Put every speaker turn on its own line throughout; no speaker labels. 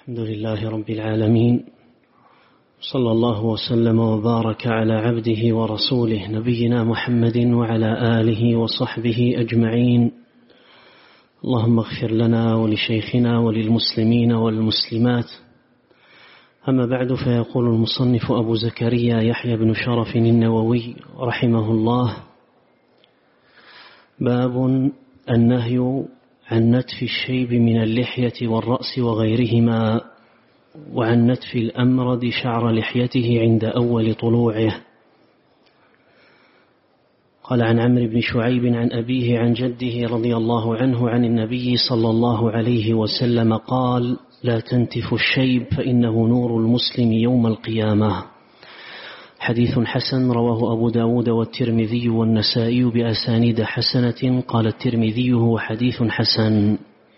الحمد لله رب العالمين، صلى الله وسلم وبارك على عبده ورسوله نبينا محمد وعلى آله وصحبه أجمعين. اللهم اغفر لنا ولشيخنا وللمسلمين والمسلمات. أما بعد، فيقول المصنف أبو زكريا يحيى بن شرف النووي رحمه الله: باب النهي عن نتف الشيب من اللحية والرأس وغيرهما، وعن نتف الأمرد شعر لحيته عند أول طلوعه. قال: عن عمرو بن شعيب عن أبيه عن جده رضي الله عنه عن النبي صلى الله عليه وسلم قال: لا تنتف الشيب فإنه نور المسلم يوم القيامة. حديث حسن، رواه أبو داود والترمذي والنسائي بأسانيد حسنة. قال الترمذي: هو حديث حسن.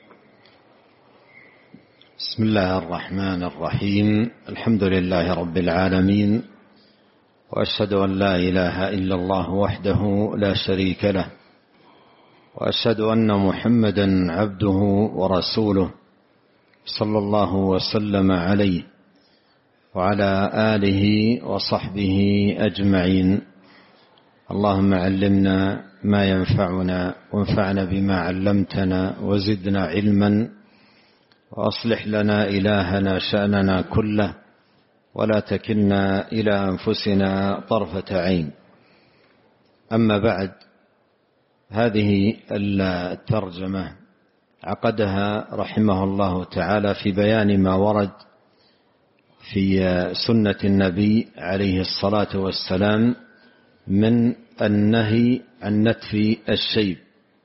بسم الله الرحمن الرحيم. الحمد لله رب العالمين، وأشهد أن لا إله إلا الله وحده لا شريك له، وأشهد أن محمدا عبده ورسوله صلى الله وسلم عليه وعلى آله وصحبه أجمعين. اللهم علمنا ما ينفعنا، وانفعنا بما علمتنا، وزدنا علما، وأصلح لنا إلهنا شأننا كله، ولا تكلنا إلى أنفسنا طرفة عين. أما بعد، هذه الترجمة عقدها رحمه الله تعالى في بيان ما ورد في سنة النبي عليه الصلاة والسلام من النهي عن نتف الشيب.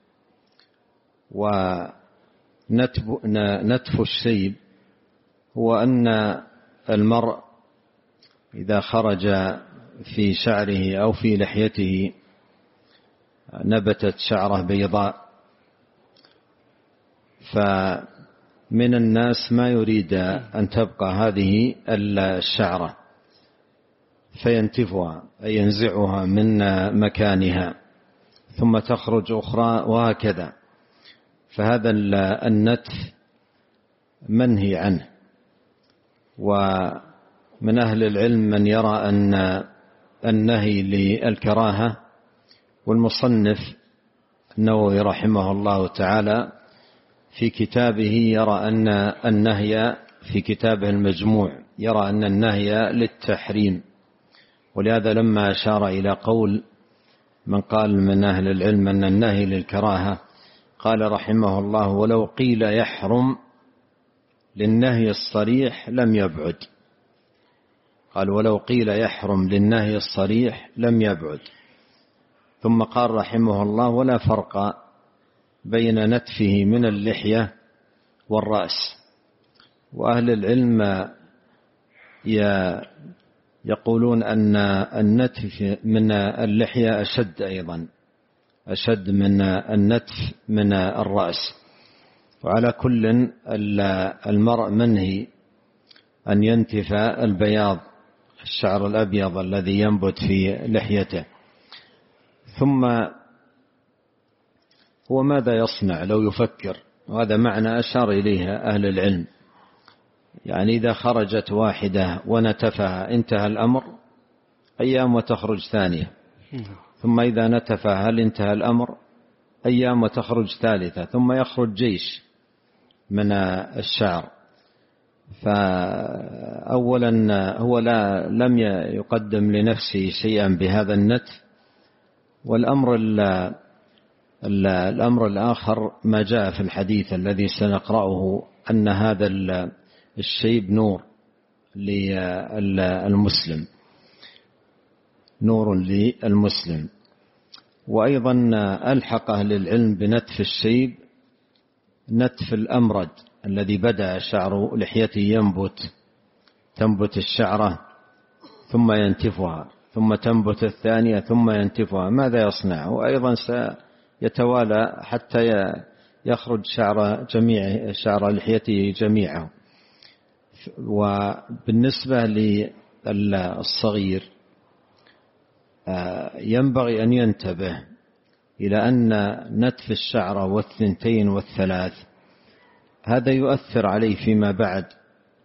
ونتف الشيب هو أن المرء إذا خرج في شعره أو في لحيته نبتت شعره بيضاء، فمن الناس ما يريد أن تبقى هذه الشعرة فينتفها، أي ينزعها من مكانها ثم تخرج أخرى، وهكذا. فهذا النتف منهي عنه. ومن أهل العلم من يرى أن النهي للكراهة، والمصنف النووي رحمه الله تعالى في كتابه يرى أن النهي في كتابه المجموع يرى أن النهي للتحريم. ولهذا لما أشار إلى قول من قال من أهل العلم أن النهي للكراهة، قال رحمه الله: ولو قيل يحرم للنهي الصريح لم يبعد. قال: ولو قيل يحرم للنهي الصريح لم يبعد. ثم قال رحمه الله: ولا فرق بين نتفه من اللحية والرأس. وأهل العلم يقولون أن النتف من اللحية أشد، أيضا أشد من النتف من الرأس. وعلى كل المرء منهي أن ينتف البياض، الشعر الأبيض الذي ينبت في لحيته. ثم هو ماذا يصنع لو يفكر؟ وهذا معنى أشار إليه أهل العلم. يعني إذا خرجت واحدة ونتفها انتهى الأمر، أيام وتخرج ثانية. ثم إذا نتفها هل انتهى الأمر؟ أيام وتخرج ثالثة. ثم يخرج جيش من الشعر. فأولا هو لم يقدم لنفسه شيئا بهذا النتف. والأمر الآخر ما جاء في الحديث الذي سنقرأه أن هذا الشيب نور للمسلم، نور للمسلم. وأيضا ألحق أهل العلم بنتف الشيب نتف الأمرد الذي بدأ شعر لحيته تنبت الشعرة ثم ينتفها، ثم تنبت الثانية ثم ينتفها. ماذا يصنع؟ وأيضا سيتوالى حتى يخرج شعر لحيته جميعه. وبالنسبة للصغير ينبغي أن ينتبه إلى أن نتف الشعر والثنتين والثلاث هذا يؤثر عليه فيما بعد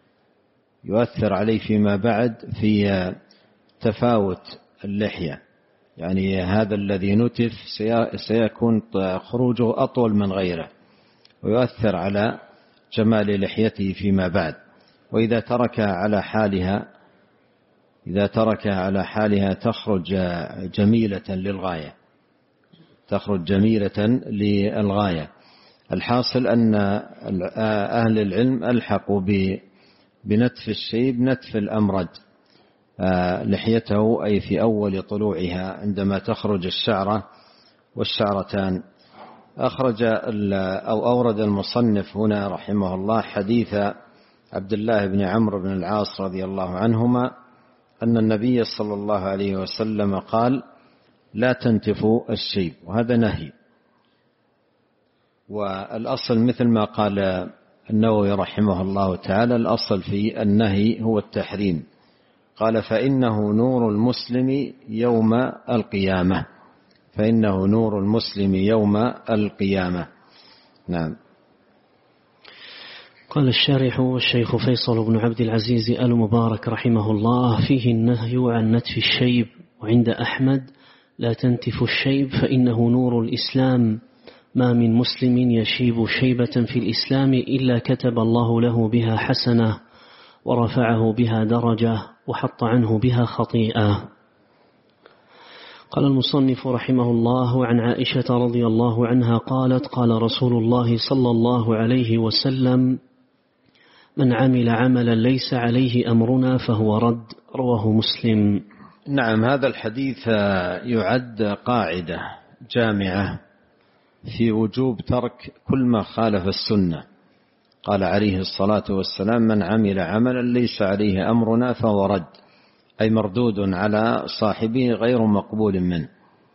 يؤثر عليه فيما بعد في تفاوت اللحية، يعني هذا الذي نتف سيكون خروجه أطول من غيره ويؤثر على جمال لحيته فيما بعد. وإذا تركها على حالها تخرج جميلة للغاية، للغاية. الحاصل أن أهل العلم ألحقوا بنتف الشيب نتف الأمرد لحيته، أي في أول طلوعها عندما تخرج الشعرة والشعرتان. أورد المصنف هنا رحمه الله حديث عبد الله بن عمرو بن العاص رضي الله عنهما أن النبي صلى الله عليه وسلم قال: لا تنتفوا الشيب، وهذا نهي. والأصل مثل ما قال النووي رحمه الله تعالى، الأصل في النهي هو التحريم. قال: فإنه نور المسلم يوم القيامة، فإنه نور المسلم يوم القيامة. نعم.
قال الشارح والشيخ فيصل بن عبد العزيز آل مبارك رحمه الله: فيه النهي عن نتف الشيب. وعند أحمد: لا تنتف الشيب فإنه نور الإسلام، ما من مسلم يشيب شيبة في الإسلام إلا كتب الله له بها حسنة ورفعه بها درجة وحط عنه بها خطيئة. قال المصنف رحمه الله: عن عائشة رضي الله عنها قالت: قال رسول الله صلى الله عليه وسلم: من عمل عملا ليس عليه أمرنا فهو رد. رواه مسلم.
نعم، هذا الحديث يعد قاعدة جامعة في وجوب ترك كل ما خالف السنة. قال عليه الصلاة والسلام: من عمل عملا ليس عليه أمرنا فهو رد، أي مردود على صاحبه غير مقبول منه.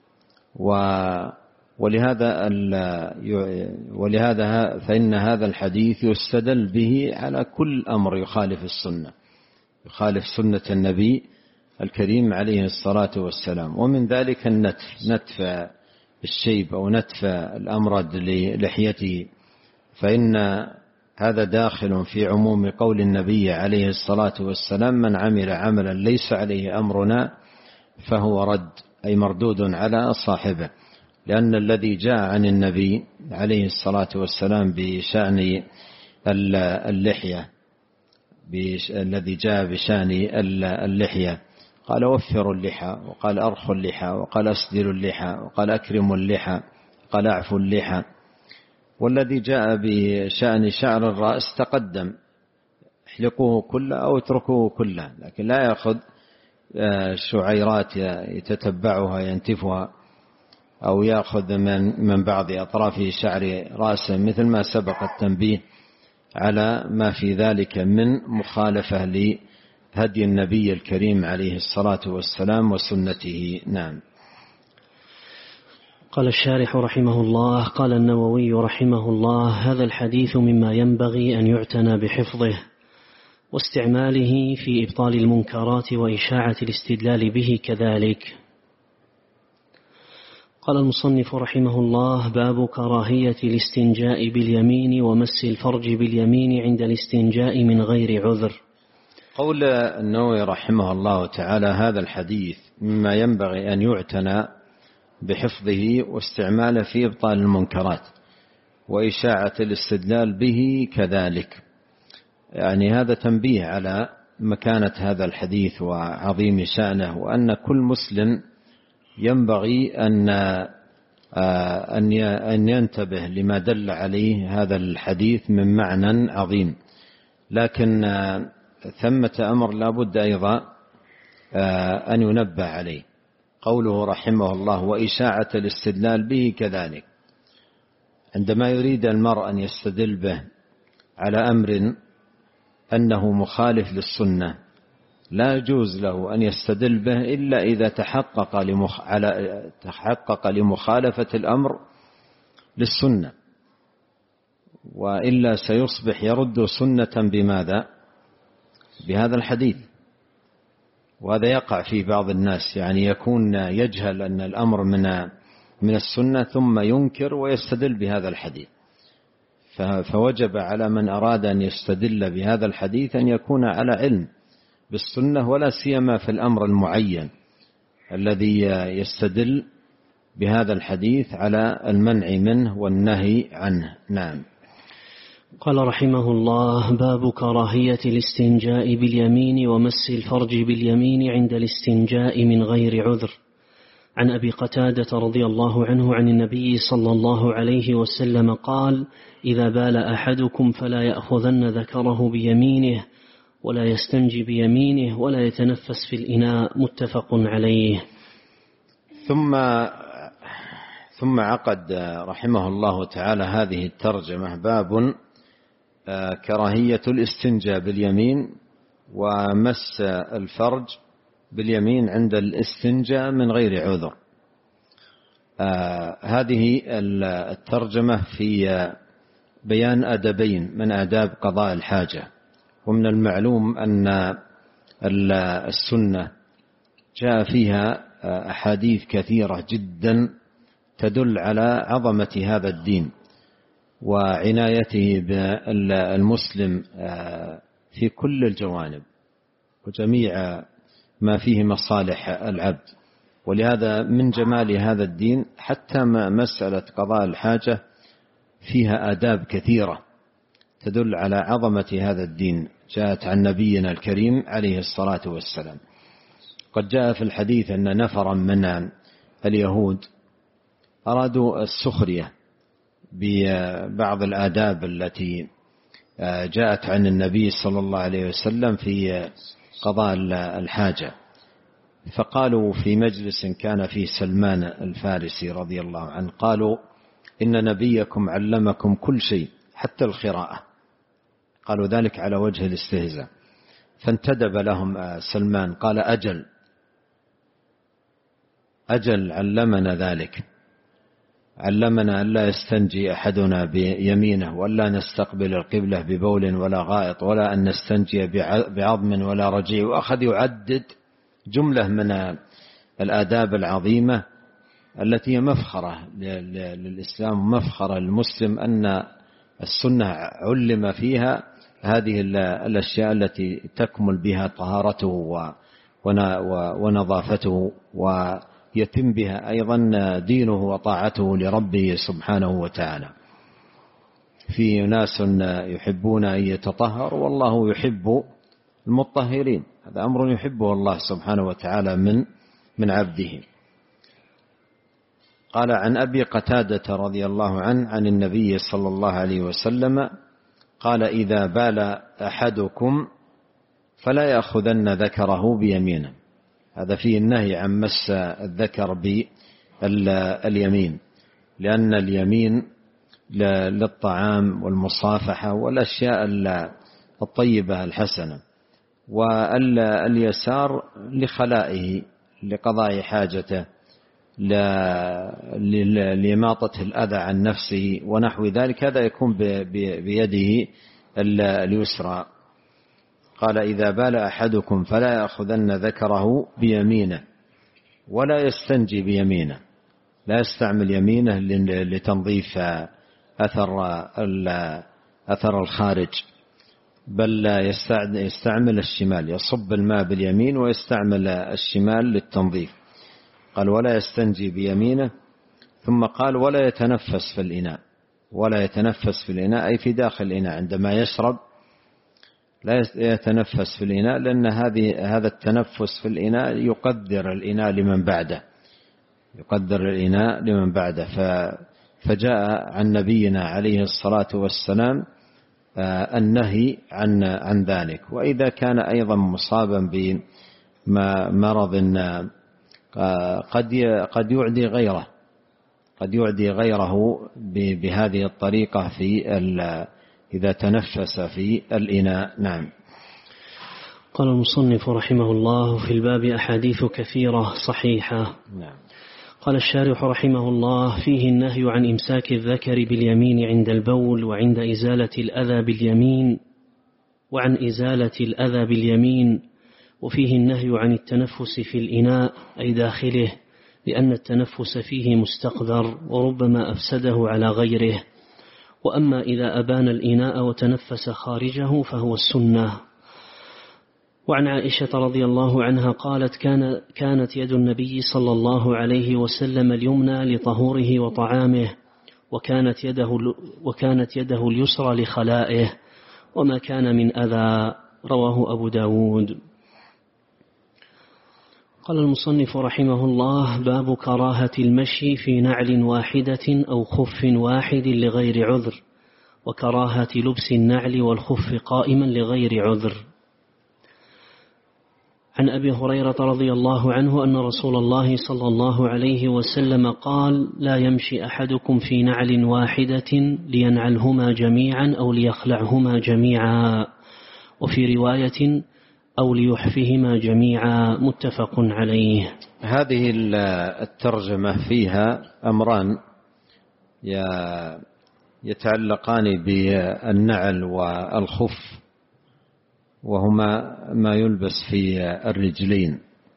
ولهذا فإن هذا الحديث يستدل به على كل أمر يخالف السنة، يخالف سنة النبي الكريم عليه الصلاة والسلام. ومن ذلك نتف الشيب أو نتف الأمرد للحيته، فإن هذا داخل في عموم قول النبي عليه الصلاة والسلام: من عمل عملا ليس عليه أمرنا فهو رد، أي مردود على صاحبه. لأن الذي جاء عن النبي عليه الصلاة والسلام بشأن اللحية، الذي جاء بشأن اللحية، قال: وفروا اللحى، وقال: أرخوا اللحى، وقال: أسدلوا اللحى، وقال: أكرموا اللحى، قال: أعفوا اللحى. والذي جاء بشأن شعر الرأس تقدم: احلقوه كله أو اتركوه كله، لكن لا يأخذ شعيرات يتتبعها ينتفها، أو يأخذ من بعض أطراف شعر رأسه، مثل ما سبق التنبيه على ما في ذلك من مخالفة لهدي النبي الكريم عليه الصلاة والسلام وسنته. نعم.
قال الشارح رحمه الله: قال النووي رحمه الله: هذا الحديث مما ينبغي أن يعتنى بحفظه واستعماله في إبطال المنكرات وإشاعة الاستدلال به كذلك. قال المصنف رحمه الله: باب كراهية الاستنجاء باليمين ومس الفرج باليمين عند الاستنجاء من غير عذر.
قول النووي رحمه الله تعالى: هذا الحديث مما ينبغي أن يعتنى بحفظه واستعماله في إبطال المنكرات وإشاعة الاستدلال به كذلك. يعني هذا تنبيه على مكانة هذا الحديث وعظيم شأنه، وأن كل مسلم ينبغي أن ينتبه لما دل عليه هذا الحديث من معنى عظيم. لكن ثمة أمر لا بد أيضا أن ينبه عليه. قوله رحمه الله: وإشاعة الاستدلال به كذلك، عندما يريد المرء أن يستدل به على أمر أنه مخالف للسنة، لا يجوز له أن يستدل به إلا إذا تحقق لمخالفة الأمر للسنة، وإلا سيصبح يرد سنة بماذا؟ بهذا الحديث. وهذا يقع في بعض الناس، يعني يكون يجهل أن الأمر من السنة ثم ينكر ويستدل بهذا الحديث، فوجب على من أراد أن يستدل بهذا الحديث أن يكون على علم بالسنة، ولا سيما في الأمر المعين الذي يستدل بهذا الحديث على المنع منه والنهي عنه. نعم.
قال رحمه الله: باب كراهية الاستنجاء باليمين ومس الفرج باليمين عند الاستنجاء من غير عذر. عن أبي قتادة رضي الله عنه عن النبي صلى الله عليه وسلم قال: إذا بال أحدكم فلا يأخذن ذكره بيمينه ولا يستنجي بيمينه ولا يتنفس في الإناء. متفق عليه.
ثم عقد رحمه الله تعالى هذه الترجمة: باب كراهية الاستنجاء باليمين ومس الفرج باليمين عند الاستنجاء من غير عذر. هذه الترجمة في بيان أدبين من آداب قضاء الحاجة. ومن المعلوم أن السنة جاء فيها أحاديث كثيرة جدا تدل على عظمة هذا الدين وعنايته بالمسلم في كل الجوانب وجميع ما فيه مصالح العبد. ولهذا من جمال هذا الدين حتى مسألة قضاء الحاجة فيها آداب كثيرة تدل على عظمة هذا الدين، جاءت عن نبينا الكريم عليه الصلاة والسلام. قد جاء في الحديث أن نفرا من اليهود أرادوا السخرية ببعض الآداب التي جاءت عن النبي صلى الله عليه وسلم في قضاء الحاجة، فقالوا في مجلس كان فيه سلمان الفارسي رضي الله عنه، قالوا: إن نبيكم علمكم كل شيء حتى القراءة. قالوا ذلك على وجه الاستهزاء، فانتدب لهم سلمان قال: أجل علمنا ذلك، علمنا ألا يستنجي أحدنا بيمينه ولا نستقبل القبلة ببول ولا غائط ولا أن نستنجي بعظم ولا رجيع. وأخذ يعدد جملة من الآداب العظيمة التي هي مفخرة للإسلام ومفخرة للمسلم، أن السنة علم فيها هذه الأشياء التي تكمل بها طهارته ونظافته ويتم بها أيضا دينه وطاعته لربه سبحانه وتعالى. في ناس يحبون أن يتطهر والله يحب المطهرين، هذا أمر يحبه الله سبحانه وتعالى من عبده. قال: عن أبي قتادة رضي الله عنه عن النبي صلى الله عليه وسلم قال: إذا بال أحدكم فلا يأخذن ذكره بيمينه. هذا فيه النهي عن مس الذكر باليمين، لأن اليمين للطعام والمصافحة والأشياء الطيبة الحسنة، واليسار لخلائه لقضاء حاجته لإماطة الأذى عن نفسه ونحو ذلك، هذا يكون بيده اليسرى. قال: إذا بال أحدكم فلا يأخذن ذكره بيمينه ولا يستنجي بيمينه، لا يستعمل يمينه لتنظيف أثر الخارج، بل يستعمل الشمال، يصب الماء باليمين ويستعمل الشمال للتنظيف. قال: ولا يستنجي بيمينه. ثم قال: ولا يتنفس في الإناء. ولا يتنفس في الإناء أي في داخل الإناء، عندما يشرب لا يتنفس في الإناء، لأن هذا التنفس في الإناء يقدر الإناء لمن بعده. فجاء عن نبينا عليه الصلاة والسلام النهي عن ذلك. وإذا كان أيضا مصابا بمرض قد يعدي غيره بهذه الطريقة إذا تنفس في الإناء. نعم.
قال المصنف رحمه الله: في الباب أحاديث كثيرة صحيحة.
نعم.
قال الشارح رحمه الله: فيه النهي عن إمساك الذكر باليمين عند البول وعند إزالة الأذى باليمين وفيه النهي عن التنفس في الإناء أي داخله، لأن التنفس فيه مستقذر وربما أفسده على غيره. وأما إذا أبان الإناء وتنفس خارجه فهو السنة. وعن عائشة رضي الله عنها قالت كانت يد النبي صلى الله عليه وسلم اليمنى لطهوره وطعامه، وكانت يده اليسرى لخلائه، وما كان من أذى. رواه أبو داود. قال المصنف رحمه الله: باب كراهة المشي في نعل واحدة أو خف واحد لغير عذر، وكراهة لبس النعل والخف قائما لغير عذر. عن أبي هريرة رضي الله عنه أن رسول الله صلى الله عليه وسلم قال: لا يمشي أحدكم في نعل واحدة لينعلهما جميعا أو ليخلعهما جميعا، وفي رواية أو ليحفهما جميعا، متفق عليه.
هذه الترجمة فيها أمران يتعلقان بالنعل والخف، وهما ما يلبس في الرجلين.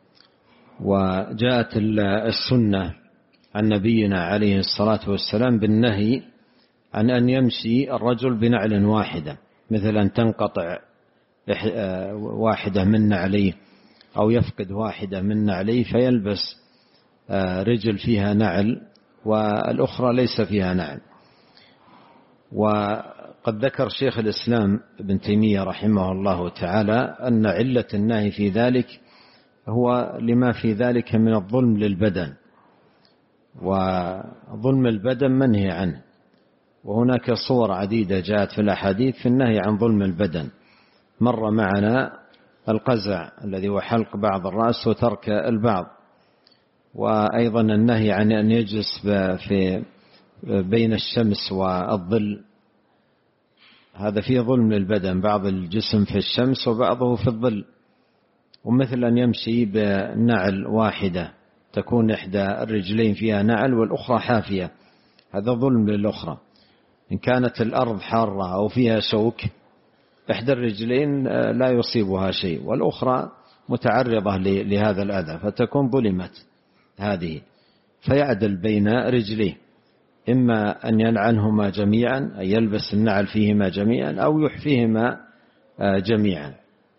وجاءت السنة عن نبينا عليه الصلاة والسلام بالنهي عن أن يمشي الرجل بنعل واحدة، مثل أن تنقطع واحدة من نعليه أو يفقد واحدة من نعليه فيلبس رجل فيها نعل والأخرى ليس فيها نعل. وقد ذكر شيخ الإسلام ابن تيمية رحمه الله تعالى أن علة النهي في ذلك هو لما في ذلك من الظلم للبدن، وظلم البدن منهي عنه. وهناك صور عديدة جاءت في الأحاديث في النهي عن ظلم البدن. مر معنا القزع الذي هو حلق بعض الرأس وترك البعض، وأيضا النهي عن أن يجلس بين الشمس والظل، هذا فيه ظلم للبدن، بعض الجسم في الشمس وبعضه في الظل. ومثل أن يمشي بنعل واحدة تكون إحدى الرجلين فيها نعل والأخرى حافية، هذا ظلم للأخرى. إن كانت الأرض حارة أو فيها شوك إحدى الرجلين لا يصيبها شيء والأخرى متعرضة لهذا الأذى فتكون ظلمت هذه، فيعدل بين رجليه، إما أن ينعلهما جميعا أي يلبس النعل فيهما جميعا أو يحفيهما جميعا.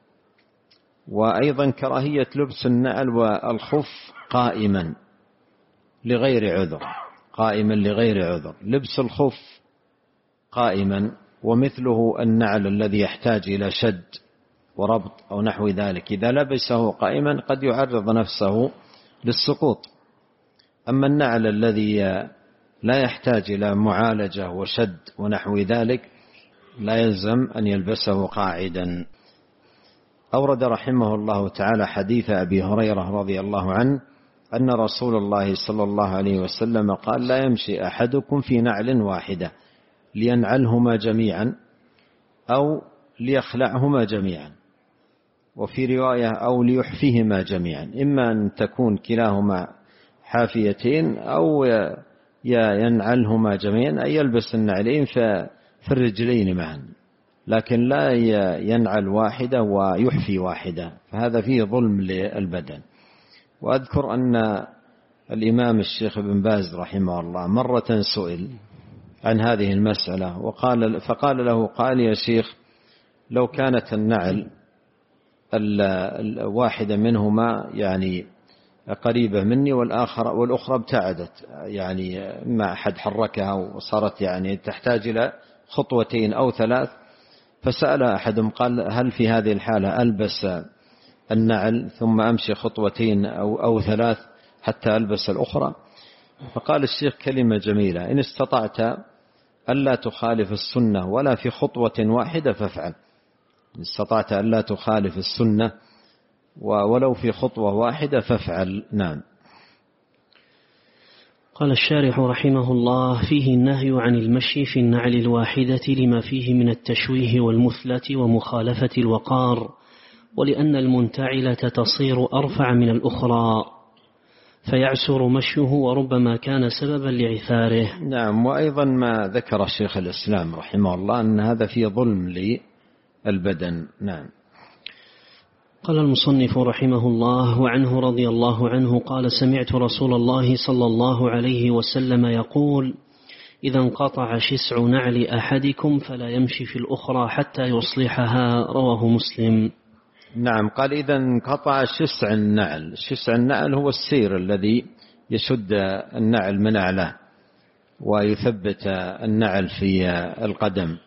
وأيضا كراهية لبس النعل والخف قائما لغير عذر، قائما لغير عذر. لبس الخف قائما ومثله النعل الذي يحتاج إلى شد وربط أو نحو ذلك، إذا لبسه قائما قد يعرض نفسه للسقوط. أما النعل الذي لا يحتاج إلى معالجة وشد ونحو ذلك لا يلزم أن يلبسه قاعدا. أورد رحمه الله تعالى حديث أبي هريرة رضي الله عنه أن رسول الله صلى الله عليه وسلم قال: لا يمشي أحدكم في نعل واحدة لينعلهما جميعا أو ليخلعهما جميعا، وفي رواية أو ليحفيهما جميعا، إما أن تكون كلاهما حافيتين أو ينعلهما جميعا أي يلبس النعلين في الرجلين معا، لكن لا ينعل واحدة ويحفي واحدة، فهذا فيه ظلم للبدن. وأذكر أن الإمام الشيخ ابن باز رحمه الله مرة سئل عن هذه المسألة فقال له: قال يا شيخ لو كانت النعل الواحدة منهما يعني قريبة مني والأخرى ابتعدت، يعني ما أحد حركها وصارت يعني تحتاج إلى خطوتين أو ثلاث، فسأل أحدهم قال: هل في هذه الحالة ألبس النعل ثم أمشي خطوتين أو ثلاث حتى ألبس الأخرى؟ فقال الشيخ كلمة جميلة: إن استطعت ألا تخالف السنة ولا في خطوة واحدة فافعل. إن استطعت ألا تخالف السنة ولو في خطوة واحدة فافعل. نعم.
قال الشارح رحمه الله: فيه النهي عن المشي في النعل الواحدة لما فيه من التشويه والمثلة ومخالفة الوقار، ولأن المنتعلة تصير أرفع من الأخرى فيعسر مشيه وربما كان سببا لعثاره.
نعم. وأيضا ما ذكر الشيخ الإسلام رحمه الله أن هذا فيه ظلم للبدن. نعم.
قال المصنف رحمه الله: وعنه رضي الله عنه قال: سمعت رسول الله صلى الله عليه وسلم يقول: إذا انقطع شسع نعل أحدكم فلا يمشي في الأخرى حتى يصلحها. رواه مسلم.
نعم. قال إذا انقطع شسع النعل. شسع النعل هو السير الذي يشد النعل من أعلاه ويثبت النعل في القدم.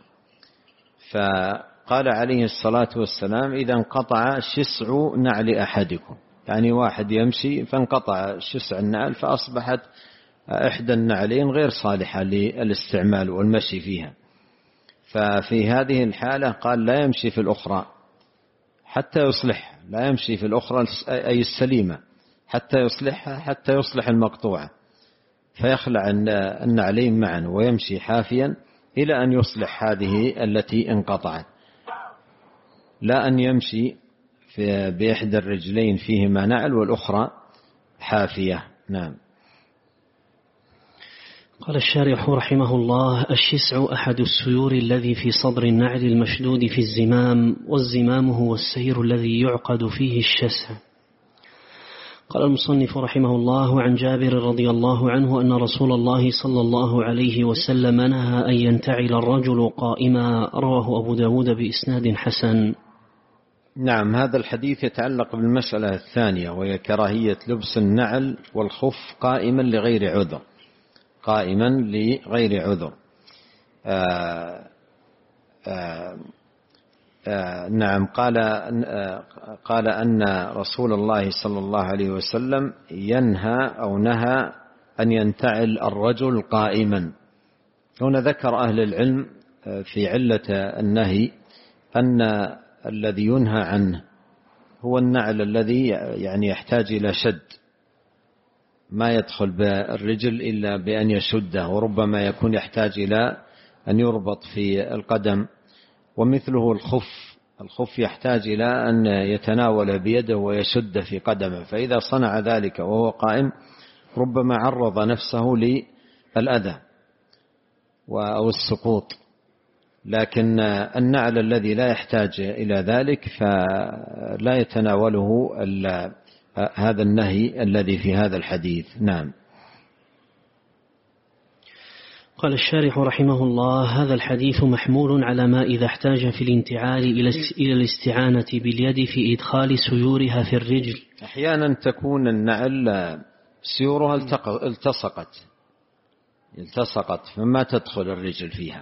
فقال عليه الصلاة والسلام إذا انقطع شسع نعل أحدكم، يعني واحد يمشي فانقطع شسع النعل فأصبحت إحدى النعلين غير صالحة للاستعمال والمشي فيها، ففي هذه الحالة قال لا يمشي في الأخرى حتى يصلحها، لا يمشي في الأخرى أي السليمة حتى يصلحها، حتى يصلح المقطوعة، فيخلع النعلين معا ويمشي حافيا إلى أن يصلح هذه التي انقطعت، لا أن يمشي بإحدى الرجلين فيهما نعل والأخرى حافية. نعم.
قال الشارح رحمه الله: الشسع أحد السيور الذي في صدر النعل المشدود في الزمام، والزمام هو السير الذي يعقد فيه الشسع. قال المصنف رحمه الله: عن جابر رضي الله عنه أن رسول الله صلى الله عليه وسلم نهى أن ينتعل الرجل قائما. رواه أبو داود بإسناد حسن.
نعم. هذا الحديث يتعلق بالمسألة الثانية، وهي كراهية لبس النعل والخف قائما لغير عذر، قائما لغير عذر. نعم. قال أن رسول الله صلى الله عليه وسلم ينهى أو نهى أن ينتعل الرجل قائما. هنا ذكر أهل العلم في علة النهي أن الذي ينهى عنه هو النعل الذي يعني يحتاج إلى شد، ما يدخل بالرجل إلا بأن يشده، وربما يكون يحتاج إلى أن يربط في القدم. ومثله الخف يحتاج إلى أن يتناول بيده ويشد في قدمه، فإذا صنع ذلك وهو قائم ربما عرض نفسه للأذى أو السقوط. لكن النعل الذي لا يحتاج إلى ذلك فلا يتناوله هذا النهي الذي في هذا الحديث. نعم.
قال الشارح رحمه الله: هذا الحديث محمول على ما إذا احتاج في الانتعال إلى الاستعانة باليد في إدخال سيورها في الرجل.
أحيانا تكون النعل سيورها التصقت فما تدخل الرجل فيها،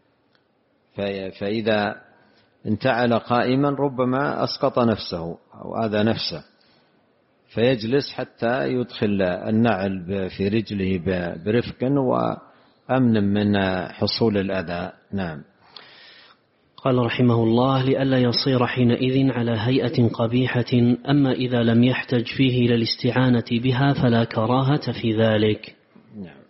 فإذا انتعل قائما ربما أسقط نفسه أو آذى نفسه، فيجلس حتى يدخل النعل في رجله برفق وأمن من حصول الأذى. نعم.
قال رحمه الله: لئلا يصير حينئذ على هيئة قبيحة، أما إذا لم يحتج فيه إلى الاستعانة بها فلا كراهة في ذلك.
نعم.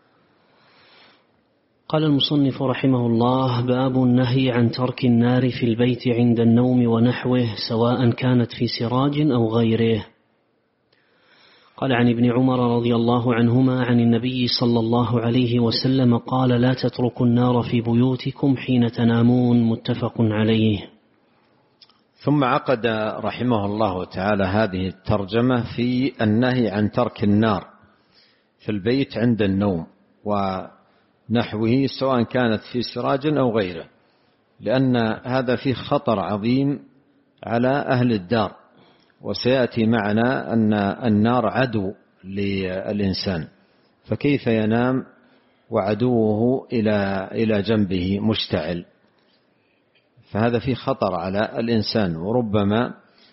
قال المصنف رحمه الله: باب النهي عن ترك النار في البيت عند النوم ونحوه، سواء كانت في سراج أو غيره. قال عن ابن عمر رضي الله عنهما عن النبي صلى الله عليه وسلم قال: لا تتركوا النار في بيوتكم حين تنامون. متفق عليه.
ثم عقد رحمه الله تعالى هذه الترجمة في النهي عن ترك النار في البيت عند النوم ونحوه، سواء كانت في سراج أو غيره، لأن هذا فيه خطر عظيم على أهل الدار، وسيأتي معنا أن النار عدو للإنسان، فكيف ينام وعدوه إلى جنبه مشتعل؟ فهذا فيه خطر على الإنسان، وربما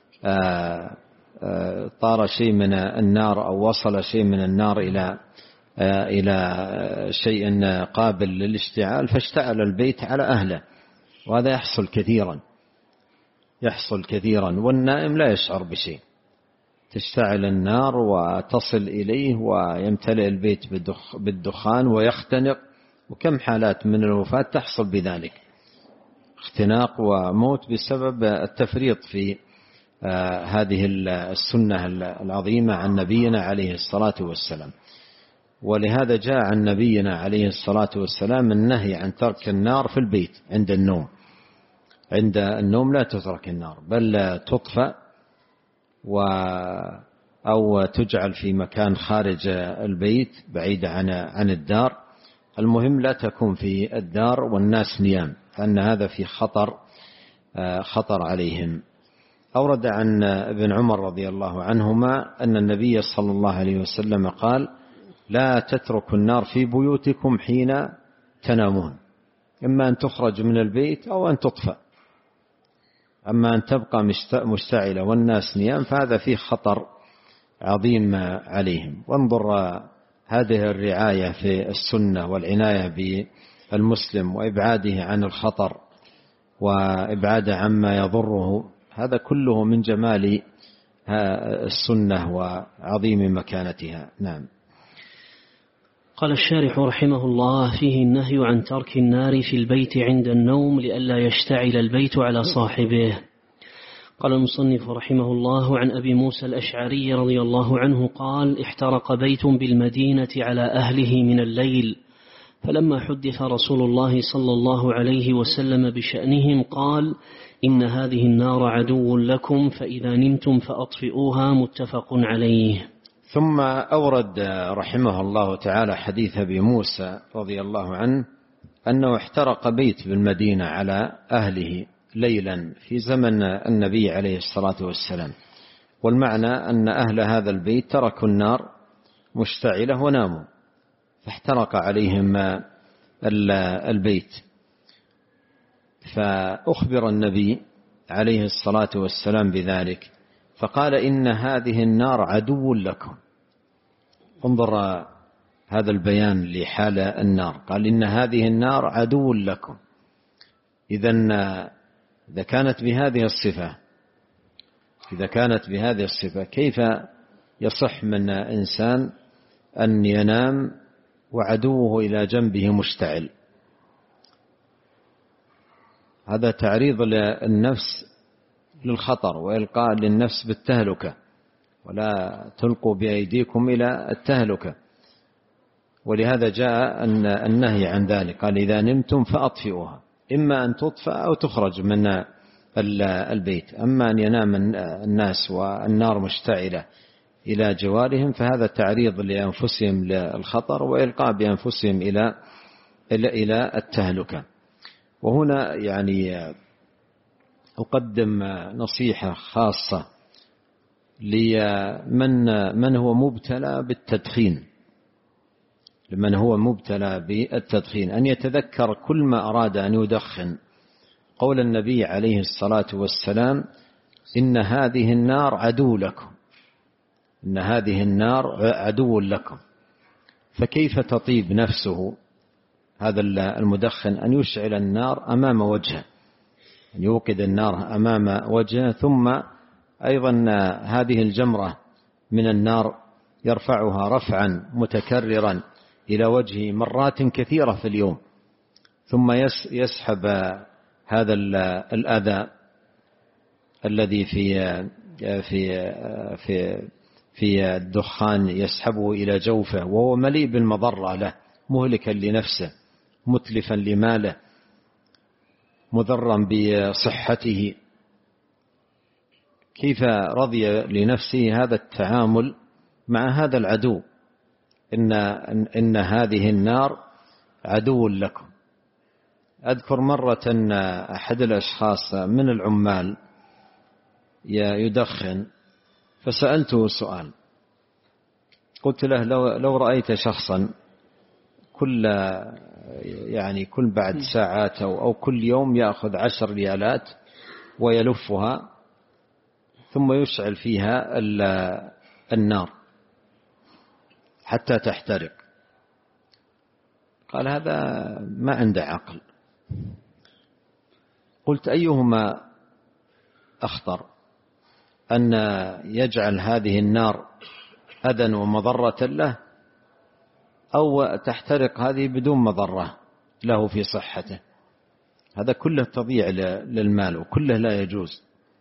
طار شيء من النار أو وصل شيء من النار إلى شيء قابل للاشتعال فاشتعل البيت على أهله، وهذا يحصل كثيرا، والنائم لا يشعر بشيء، تشتعل النار وتصل إليه ويمتلئ البيت بالدخان ويختنق، وكم حالات من الوفاة تحصل بذلك، اختناق وموت بسبب التفريط في هذه السنة العظيمة عن نبينا عليه الصلاة والسلام. ولهذا جاء عن نبينا عليه الصلاة والسلام النهي عن ترك النار في البيت عند النوم. عند النوم لا تترك النار، بل تطفأ أو تجعل في مكان خارج البيت بعيد عن الدار، المهم لا تكون في الدار والناس نيام، فأن هذا في خطر عليهم. أورد عن ابن عمر رضي الله عنهما أن النبي صلى الله عليه وسلم قال: لا تتركوا النار في بيوتكم حين تنامون، إما أن تخرج من البيت أو أن تطفأ، أما أن تبقى مشتعلة والناس نيام فهذا فيه خطر عظيم عليهم. وانظر هذه الرعاية في السنة والعناية بالمسلم وإبعاده عن الخطر وإبعاده عما يضره، هذا كله من جمال السنة وعظيم مكانتها. نعم.
قال الشارح رحمه الله: فيه النهي عن ترك النار في البيت عند النوم لئلا يشتعل البيت على صاحبه. قال المصنف رحمه الله: عن أبي موسى الأشعري رضي الله عنه قال: احترق بيت بالمدينة على أهله من الليل، فلما حدث رسول الله صلى الله عليه وسلم بشأنهم قال: إن هذه النار عدو لكم فإذا نمتم فأطفئوها. متفق عليه.
ثم أورد رحمه الله تعالى حديث أبي موسى رضي الله عنه أنه احترق بيت بالمدينة على أهله ليلا في زمن النبي عليه الصلاة والسلام، والمعنى أن أهل هذا البيت تركوا النار مشتعلة وناموا، فاحترق عليهم البيت. فأخبر النبي عليه الصلاة والسلام بذلك، فقال: إن هذه النار عدو لكم. انظر هذا البيان لحال النار، قال: إن هذه النار عدو لكم. إذا كانت بهذه الصفة كيف يصح من إنسان أن ينام وعدوه إلى جنبه مشتعل؟ هذا تعريض للنفس للخطر وإلقاء للنفس بالتهلكة، ولا تلقوا بأيديكم إلى التهلكة. ولهذا جاء النهي عن ذلك، قال: إذا نمتم فأطفئوها، إما أن تطفأ أو تخرج من البيت. أما أن ينام الناس والنار مشتعلة إلى جوارهم فهذا تعريض لأنفسهم للخطر وإلقاء بأنفسهم إلى التهلكة. وهنا يعني أقدم نصيحة خاصة لمن هو مبتلى بالتدخين، أن يتذكر كل ما أراد أن يدخن قول النبي عليه الصلاة والسلام: إن هذه النار عدو لكم، إن هذه النار عدو لكم. فكيف تطيب نفسه هذا المدخن أن يشعل النار أمام وجهه، أن يوقد النار أمام وجهه، ثم أيضا هذه الجمرة من النار يرفعها رفعا متكررا إلى وجهه مرات كثيرة في اليوم، ثم يسحب هذا الأذى الذي في الدخان يسحبه إلى جوفه، وهو مليء بالمضرة له، مهلكا لنفسه، متلفا لماله، مضرا بصحته. كيف رضي لنفسه هذا التعامل مع هذا العدو؟ إن هذه النار عدو لكم. أذكر مرة أن أحد الأشخاص من العمال يدخن، فسألته سؤال، قلت له: لو رأيت شخصا كل بعد ساعات أو كل يوم يأخذ 10 ريالات ويلفها ثم يشعل فيها النار حتى تحترق، قال: هذا ما عنده عقل. قلت: أيهما أخطر، أن يجعل هذه النار أذى ومضرة له، أو تحترق هذه بدون مضرة له في صحته؟ هذا كله تضييع للمال وكله لا يجوز.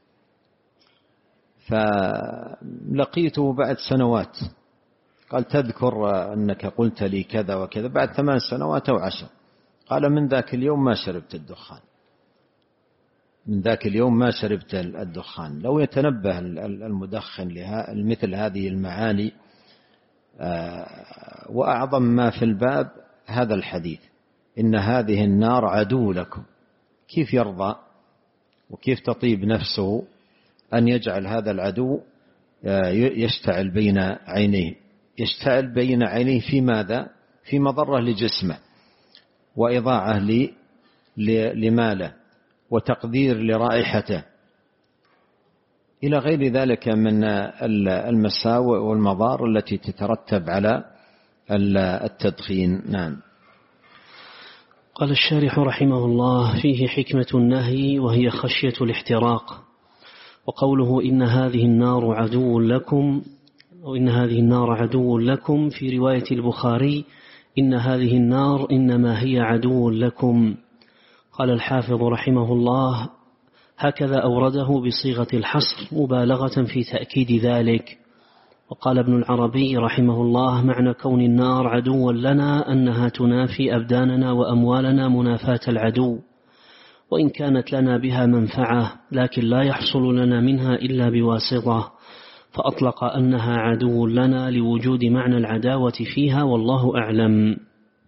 فلقيته بعد سنوات، قال: تذكر أنك قلت لي كذا وكذا، بعد 8 سنوات أو 10. قال: من ذاك اليوم ما شربت الدخان، من ذاك اليوم ما شربت الدخان. لو يتنبه المدخن لمثل هذه المعاني، وأعظم ما في الباب هذا الحديث إن هذه النار عدو لكم، كيف يرضى وكيف تطيب نفسه أن يجعل هذا العدو يشتعل بين عينيه؟ يشتعل بين عينيه في ماذا؟ في مضرة لجسمه وإضاعة لماله وتقدير لرائحته إلى غير ذلك من المساوئ والمضار التي تترتب على التدخين. نعم.
قال الشارح رحمه الله: فيه حكمة النهي وهي خشية الاحتراق. وقوله إن هذه النار عدو لكم، وإن هذه النار عدو لكم، في رواية البخاري إن هذه النار إنما هي عدو لكم. قال الحافظ رحمه الله: هكذا أورده بصيغة الحصر مبالغة في تأكيد ذلك. وقال ابن العربي رحمه الله: معنى كون النار عدوا لنا أنها تنافي أبداننا وأموالنا منافاة العدو، وإن كانت لنا بها منفعة لكن لا يحصل لنا منها إلا بواسطة، فأطلق أنها عدو لنا لوجود معنى العداوة فيها، والله أعلم.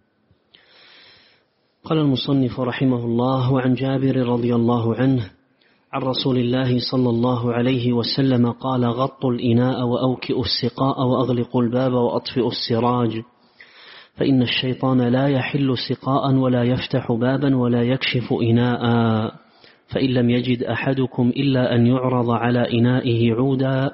قال المصنف رحمه الله: وعن جابر رضي الله عنه عن رسول الله صلى الله عليه وسلم قال: غطوا الإناء وأوكئوا السقاء وأغلقوا الباب وأطفئوا السراج، فإن الشيطان لا يحل سقاء ولا يفتح بابا ولا يكشف إناء، فإن لم يجد أحدكم إلا أن يعرض على إنائه عودا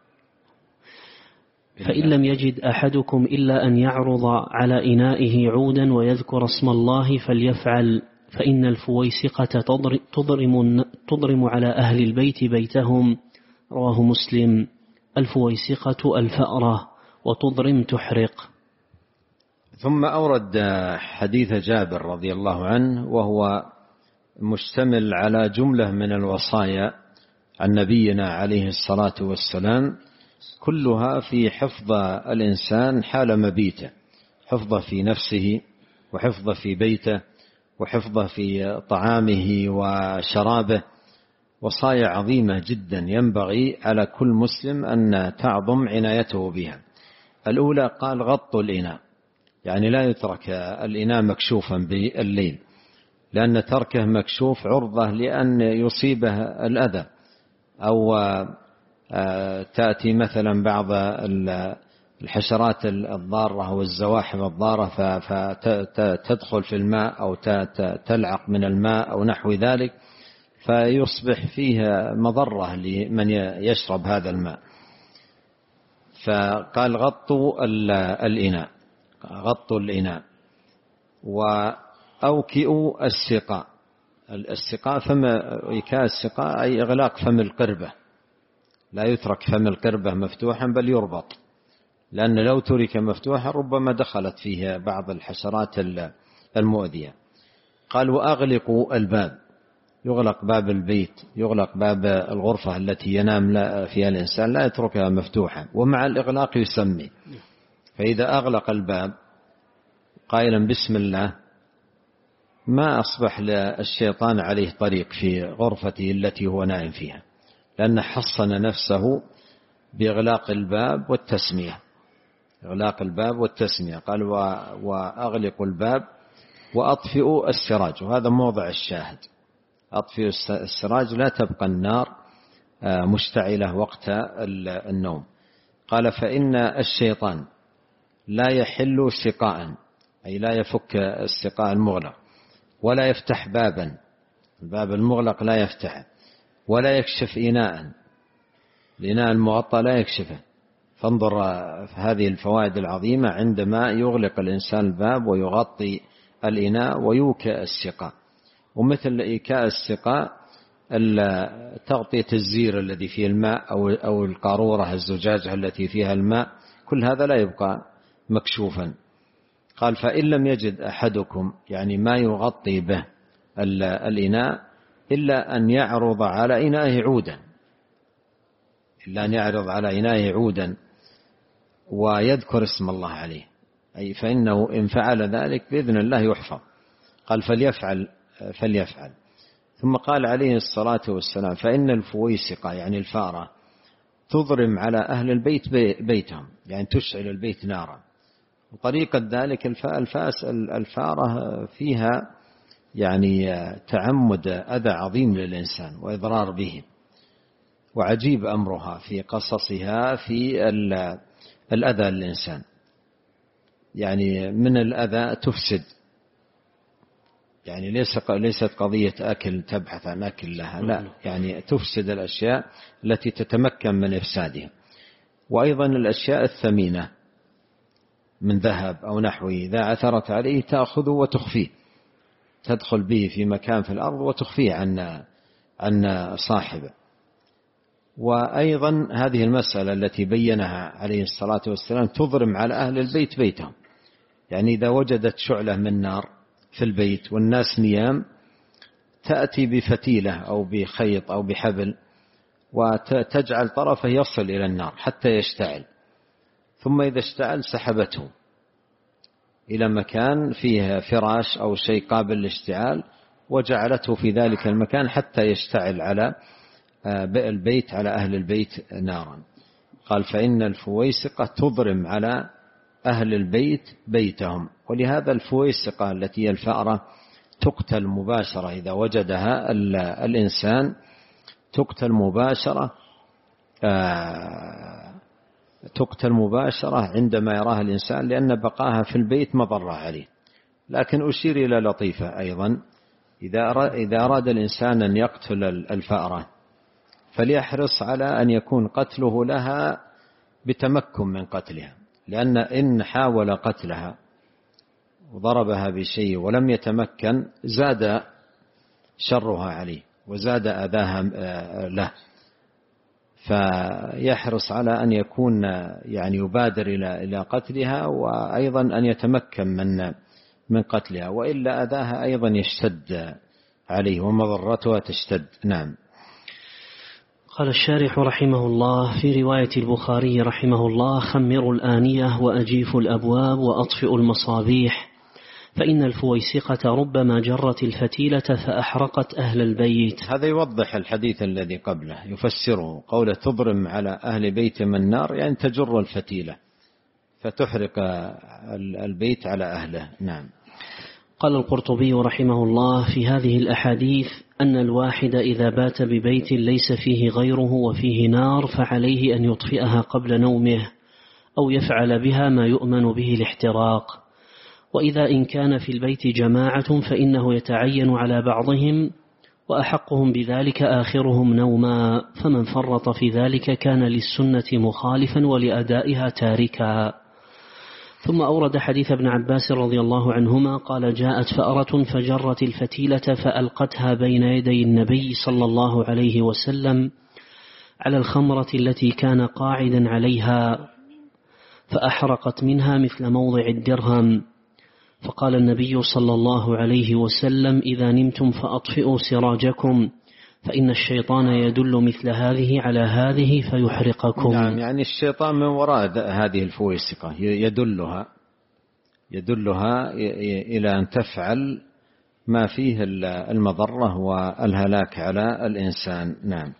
ويذكر اسم الله فليفعل، فإن الفويسقة تضرم على أهل البيت بيتهم. رواه مسلم. الفويسقة الفأرة، وتضرم تحرق.
ثم أورد حديث جابر رضي الله عنه، وهو مشتمل على جملة من الوصايا عن نبينا عليه الصلاة والسلام، كلها في حفظ الإنسان حال مبيته، حفظه في نفسه وحفظه في بيته وحفظه في طعامه وشرابه. وصايا عظيمة جدا ينبغي على كل مسلم أن تعظم عنايته بها. الأولى قال: غطوا الإناء، يعني لا يترك الإناء مكشوفا بالليل، لأن تركه مكشوف عرضة لأن يصيبه الأذى، أو تأتي مثلا بعض الحشرات الضارة أو الزواحف الضارة فتدخل في الماء أو تلعق من الماء أو نحو ذلك، فيصبح فيها مضرة لمن يشرب هذا الماء. فقال: غطوا الإناء، غطوا الإناء وأوكئوا السقاء. السقاء وكاء السقاء أي إغلاق فم القربة، لا يترك فم القربة مفتوحا بل يربط، لأن لو ترك مفتوحا ربما دخلت فيه بعض الحشرات المؤذية. قال: وأغلقوا الباب، يغلق باب البيت، يغلق باب الغرفة التي ينام فيها الإنسان، لا يتركها مفتوحا، ومع الإغلاق يسمي. فإذا أغلق الباب قائلا بسم الله ما أصبح للشيطان عليه طريق في غرفته التي هو نائم فيها، لأن حصن نفسه بإغلاق الباب والتسمية. إغلاق الباب والتسمية. قال: وأغلقوا الباب وأطفئوا السراج، وهذا موضع الشاهد. أطفئوا السراج، لا تبقى النار مشتعلة وقت النوم. قال: فإن الشيطان لا يحل سقاء، أي لا يفك السقاء المغلق، ولا يفتح بابا، الباب المغلق لا يفتحه، ولا يكشف إناء، الإناء المغطى لا يكشفه. فانظر هذه الفوائد العظيمة عندما يغلق الإنسان الباب ويغطي الإناء ويوكئ السقاء. ومثل إيكاء السقاء تغطية الزير الذي فيه الماء أو القارورة الزجاجة التي فيها الماء، كل هذا لا يبقى مكشوفا. قال: فإن لم يجد أحدكم، يعني ما يغطي به الإناء، إلا أن يعرض على إنائه عودا، إلا أن يعرض على إنائه عودا ويذكر اسم الله عليه، أي فإنه إن فعل ذلك بإذن الله يحفظ. قال: فليفعل. ثم قال عليه الصلاة والسلام: فإن الفويسقة، يعني الفارة، تضرم على أهل البيت بيتهم، يعني تشعل البيت نارا وطريقة ذلك الفأرة فيها يعني تعمد أذى عظيم للإنسان وإضرار به، وعجيب أمرها في قصصها في الأذى للإنسان. يعني من الأذى تفسد، يعني ليست قضية أكل تبحث عن أكل لها، لا، يعني تفسد الأشياء التي تتمكن من إفسادها. وأيضا الأشياء الثمينة من ذهب أو نحوه إذا عثرت عليه تأخذه وتخفيه، تدخل به في مكان في الأرض وتخفيه عن صاحبه. وأيضا هذه المسألة التي بينها عليه الصلاة والسلام تضرم على أهل البيت بيتهم، يعني إذا وجدت شعلة من نار في البيت والناس نيام تأتي بفتيلة أو بخيط أو بحبل وتجعل طرفه يصل إلى النار حتى يشتعل، ثم إذا اشتعل سحبته إلى مكان فيه فراش أو شيء قابل للاشتعال وجعلته في ذلك المكان حتى يشتعل على البيت، على أهل البيت نارا. قال فإن الفويسقة تضرم على أهل البيت بيتهم. ولهذا الفويسقة التي هي الفأرة تقتل مباشرة إذا وجدها الإنسان، تقتل مباشرة عندما يراها الإنسان، لأن بقاها في البيت مضرة عليه. لكن أشير إلى لطيفة أيضا، إذا أراد الإنسان أن يقتل الفأرة فليحرص على أن يكون قتله لها بتمكن من قتلها، لأن إن حاول قتلها وضربها بشيء ولم يتمكن زاد شرها عليه وزاد أذاها له. فيحرص على أن يكون يعني يبادر إلى قتلها، وأيضا أن يتمكن من قتلها، وإلا أذاها أيضا يشتد عليه ومضرتها تشتد. نعم.
قال الشارح رحمه الله في رواية البخاري رحمه الله: خمروا الآنية وأجيفوا الأبواب وأطفئوا المصابيح، فإن الفويسقة ربما جرت الفتيلة فأحرقت أهل البيت.
هذا يوضح الحديث الذي قبله، يفسره قوله تضرم على أهل بيت من نار، يعني تجر الفتيلة فتحرق البيت على أهله. نعم.
قال القرطبي رحمه الله في هذه الأحاديث أن الواحد إذا بات ببيت ليس فيه غيره وفيه نار فعليه أن يطفئها قبل نومه أو يفعل بها ما يؤمن به الاحتراق. وإذا إن كان في البيت جماعة فإنه يتعين على بعضهم، وأحقهم بذلك آخرهم نوما، فمن فرط في ذلك كان للسنة مخالفا ولأدائها تاركا. ثم أورد حديث ابن عباس رضي الله عنهما قال: جاءت فأرة فجرت الفتيلة فألقتها بين يدي النبي صلى الله عليه وسلم على الخمرة التي كان قاعدا عليها، فأحرقت منها مثل موضع الدرهم. فقال النبي صلى الله عليه وسلم: إذا نمتم فأطفئوا سراجكم، فإن الشيطان يدل مثل هذه على هذه فيحرقكم.
نعم، يعني الشيطان من وراء هذه الفويسقة يدلها إلى أن تفعل ما فيه المضرة والهلاك على الإنسان. نعم.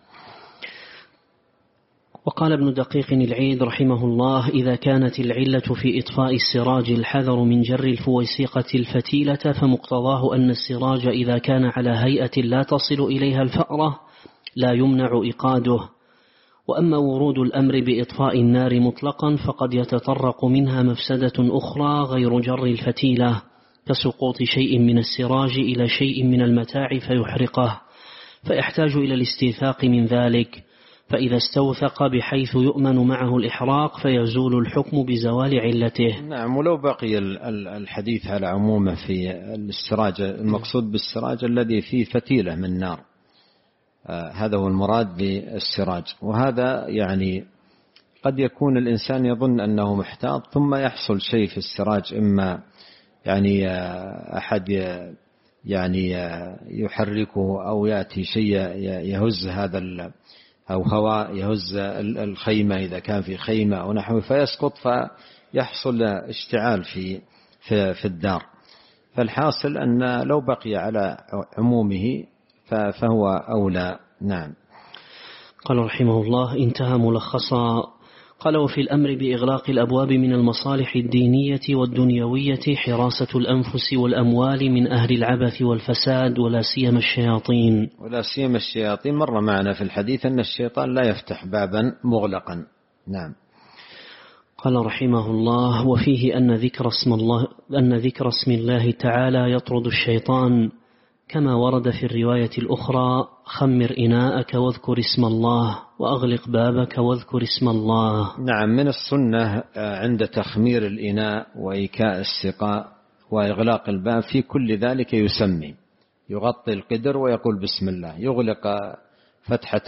وقال ابن دقيق العيد رحمه الله: إذا كانت العلة في إطفاء السراج الحذر من جر الفويسقة الفتيلة، فمقتضاه أن السراج إذا كان على هيئة لا تصل إليها الفأرة لا يمنع إيقاده. وأما ورود الأمر بإطفاء النار مطلقا فقد يتطرق منها مفسدة أخرى غير جر الفتيلة، كسقوط شيء من السراج إلى شيء من المتاع فيحرقه، فيحتاج إلى الاستيثاق من ذلك، فإذا استوثق بحيث يؤمن معه الإحراق فيزول الحكم بزوال علته.
نعم. ولو بقي الحديث على عمومه في السراج، المقصود بالسراج الذي فيه فتيلة من نار، هذا هو المراد بالسراج. وهذا يعني قد يكون الإنسان يظن أنه محتاط ثم يحصل شيء في السراج، إما يعني أحد يعني يحركه أو يأتي شيء يهز هذا أو هواء يهز الخيمة إذا كان في خيمة أو نحوه فيسقط فيحصل اشتعال في الدار. فالحاصل أن لو بقي على عمومه فهو أولى. نعم.
قال رحمه الله: انتهى ملخصا. قال: وفي الأمر بإغلاق الأبواب من المصالح الدينية والدنيوية حراسة الأنفس والأموال من أهل العبث والفساد ولا سيما الشياطين.
ولا سيما الشياطين مر معنا في الحديث أن الشيطان لا يفتح بابا مغلقا. نعم.
قال رحمه الله: وفيه أن ذكر اسم الله تعالى يطرد الشيطان، كما ورد في الرواية الأخرى: خمر إناءك واذكر اسم الله، وأغلق بابك واذكر اسم الله.
نعم، من السنة عند تخمير الإناء وإيكاء السقاء وإغلاق الباب في كل ذلك يسمي، يغطي القدر ويقول بسم الله، يغلق فتحة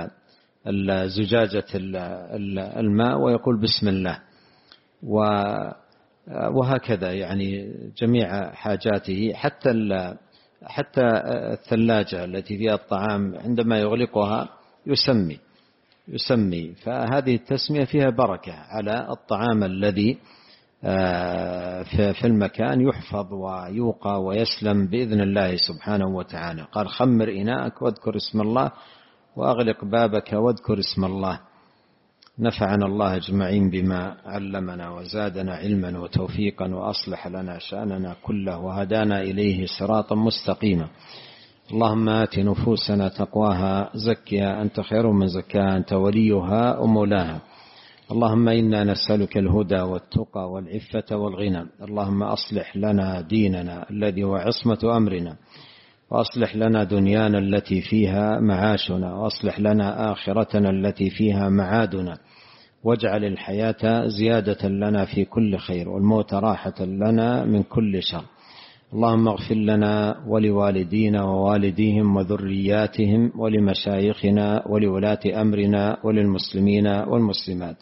زجاجة الماء ويقول بسم الله، وهكذا يعني جميع حاجاته. حتى الثلاجة التي فيها الطعام عندما يغلقها يسمي، فهذه التسمية فيها بركة على الطعام الذي في المكان، يحفظ ويوقى ويسلم بإذن الله سبحانه وتعالى. قال: خمر إناءك واذكر اسم الله، وأغلق بابك واذكر اسم الله. نفعنا الله أجمعين بما علمنا وزادنا علما وتوفيقا، وأصلح لنا شأننا كله، وهدانا إليه صراطا مستقيما. اللهم آت نفوسنا تقواها، زكها أنت خير من زكاها، أنت وليها ومولاها. اللهم إنا نسألك الهدى والتقى والعفة والغنى. اللهم أصلح لنا ديننا الذي هو عصمة أمرنا، وأصلح لنا دنيانا التي فيها معاشنا، وأصلح لنا آخرتنا التي فيها معادنا، واجعل الحياة زيادة لنا في كل خير، والموت راحة لنا من كل شر. اللهم اغفر لنا ولوالدينا ووالديهم وذرياتهم ولمشايخنا ولولاة أمرنا وللمسلمين والمسلمات.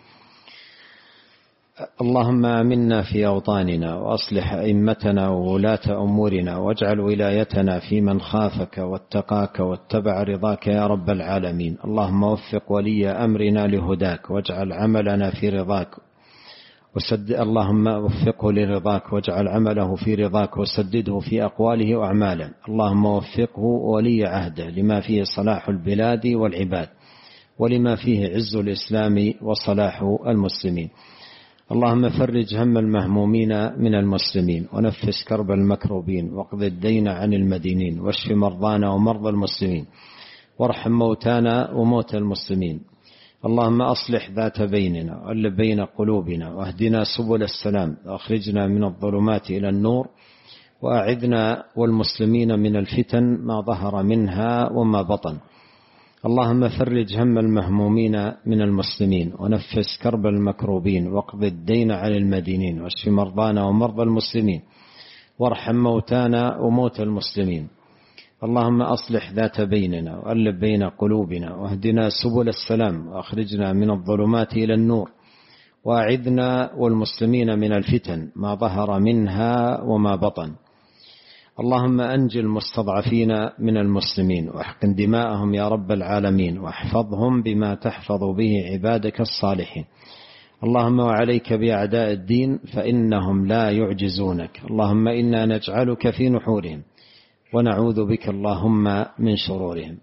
اللهم آمنا في أوطاننا، وأصلح أئمتنا وولاة أمورنا، واجعل ولايتنا في من خافك واتقاك واتبع رضاك يا رب العالمين. اللهم وفق ولي أمرنا لهداك، واجعل عملنا في رضاك، اللهم وفقه لرضاك، واجعل عمله في رضاك، وسدده في أقواله وأعماله. اللهم وفقه ولي عهده لما فيه صلاح البلاد والعباد، ولما فيه عز الإسلام وصلاح المسلمين. اللهم فرج هم المهمومين من المسلمين، ونفس كرب المكروبين، واقض الدين عن المدينين، واشف مرضانا ومرضى المسلمين، وارحم موتانا وموتى المسلمين. اللهم أصلح ذات بيننا، وألف بين قلوبنا، واهدنا سبل السلام، وأخرجنا من الظلمات إلى النور، وأعذنا والمسلمين من الفتن ما ظهر منها وما بطن. اللهم فرج هم المهمومين من المسلمين، ونفس كرب المكروبين، واقض الدين عن المدينين، واشف مرضانا ومرضى المسلمين، وارحم موتانا وموتى المسلمين. اللهم أصلح ذات بيننا، وألف بين قلوبنا، واهدنا سبل السلام، وأخرجنا من الظلمات إلى النور، وأعذنا والمسلمين من الفتن ما ظهر منها وما بطن. اللهم أنجِ المستضعفين من المسلمين، واحقن دماءهم يا رب العالمين، واحفظهم بما تحفظ به عبادك الصالحين. اللهم وعليك بأعداء الدين، فإنهم لا يعجزونك. اللهم إنا نجعلك في نحورهم، ونعوذ بك اللهم من شرورهم.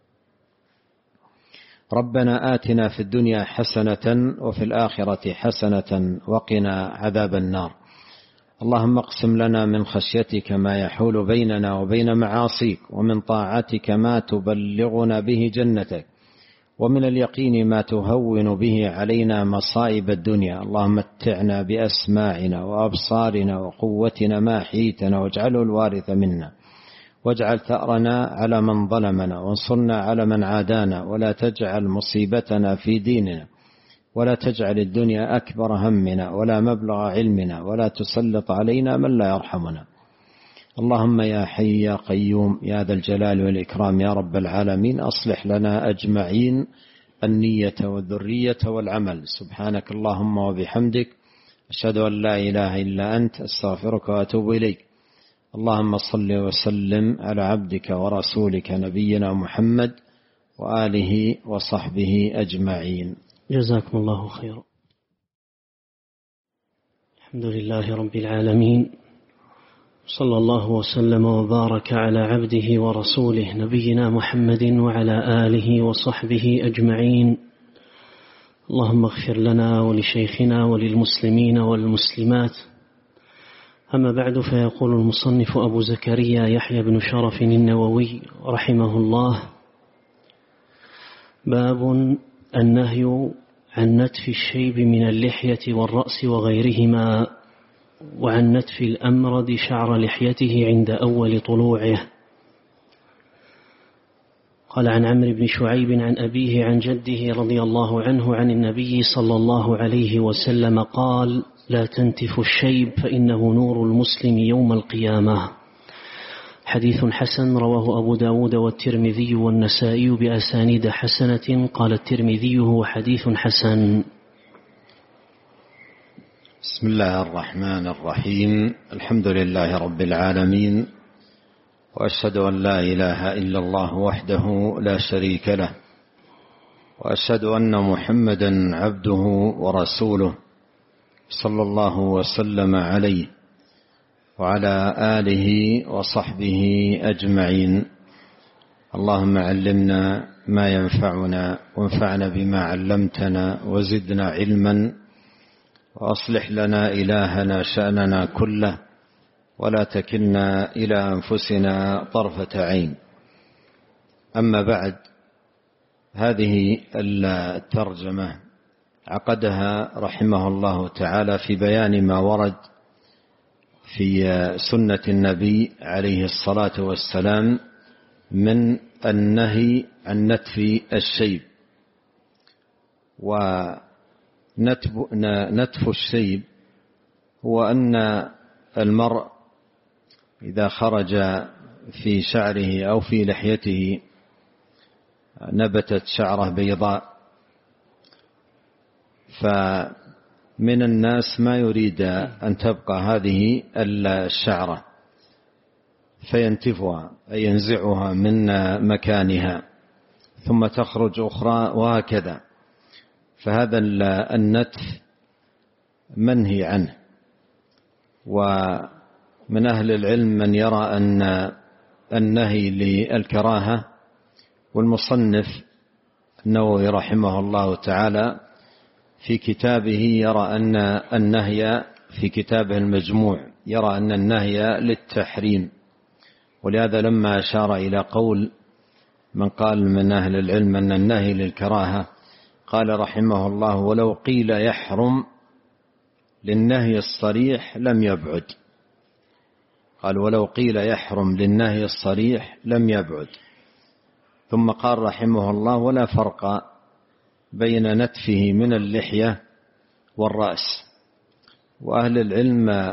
ربنا آتنا في الدنيا حسنة، وفي الآخرة حسنة، وقنا عذاب النار. اللهم اقسم لنا من خشيتك ما يحول بيننا وبين معاصيك، ومن طاعتك ما تبلغنا به جنتك، ومن اليقين ما تهون به علينا مصائب الدنيا. اللهم متعنا بأسماعنا وأبصارنا وقوتنا ما أحييتنا، واجعله الوارث منا، واجعل ثأرنا على من ظلمنا، وانصرنا على من عادانا، ولا تجعل مصيبتنا في ديننا، ولا تجعل الدنيا أكبر همنا ولا مبلغ علمنا، ولا تسلط علينا من لا يرحمنا. اللهم يا حي يا قيوم يا ذا الجلال والإكرام يا رب العالمين، أصلح لنا أجمعين النية والذرية والعمل. سبحانك اللهم وبحمدك، أشهد أن لا إله إلا أنت، أستغفرك وأتوب إليك. اللهم صل وسلم على عبدك ورسولك نبينا محمد وآله وصحبه أجمعين.
جزاكم الله خيرا. الحمد لله رب العالمين، صلى الله وسلم وبارك على عبده ورسوله نبينا محمد وعلى آله وصحبه أجمعين. اللهم اغفر لنا ولشيخنا وللمسلمين والمسلمات. أما بعد، فيقول المصنف أبو زكريا يحيى بن شرف النووي رحمه الله: باب النهي عن نتف الشيب من اللحية والرأس وغيرهما، وعن نتف الأمرد شعر لحيته عند أول طلوعه. قال: عن عمرو بن شعيب عن أبيه عن جده رضي الله عنه عن النبي صلى الله عليه وسلم قال: لا تنتف الشيب فإنه نور المسلم يوم القيامة. حديث حسن، رواه أبو داود والترمذي والنسائي بأسانيد حسنة. قال الترمذي: هو حديث حسن.
بسم الله الرحمن الرحيم. الحمد لله رب العالمين، وأشهد أن لا إله إلا الله وحده لا شريك له، وأشهد أن محمدا عبده ورسوله صلى الله وسلم عليه وعلى آله وصحبه أجمعين. اللهم علمنا ما ينفعنا، وانفعنا بما علمتنا، وزدنا علما، وأصلح لنا إلهنا شأننا كله، ولا تكلنا إلى أنفسنا طرفة عين. أما بعد، هذه الترجمة عقدها رحمه الله تعالى في بيان ما ورد في سنة النبي عليه الصلاة والسلام من النهي عن نتف الشيب. ونتف الشيب هو أن المرء إذا خرج في شعره أو في لحيته نبتت شعره بيضاء، فمن الناس ما يريد أن تبقى هذه الشعرة فينتفها، أي ينزعها من مكانها ثم تخرج أخرى، وهكذا. فهذا النتف منهي عنه. ومن أهل العلم من يرى أن النهي للكراهة، والمصنف النووي رحمه الله تعالى في كتابه يرى أن النهي في كتابه المجموع يرى أن النهي للتحريم. ولهذا لما أشار إلى قول من قال من أهل العلم أن النهي للكراهة، قال رحمه الله: ولو قيل يحرم للنهي الصريح لم يبعد. قال: ولو قيل يحرم للنهي الصريح لم يبعد. ثم قال رحمه الله: ولا فرق بين نتفه من اللحية والرأس. وأهل العلم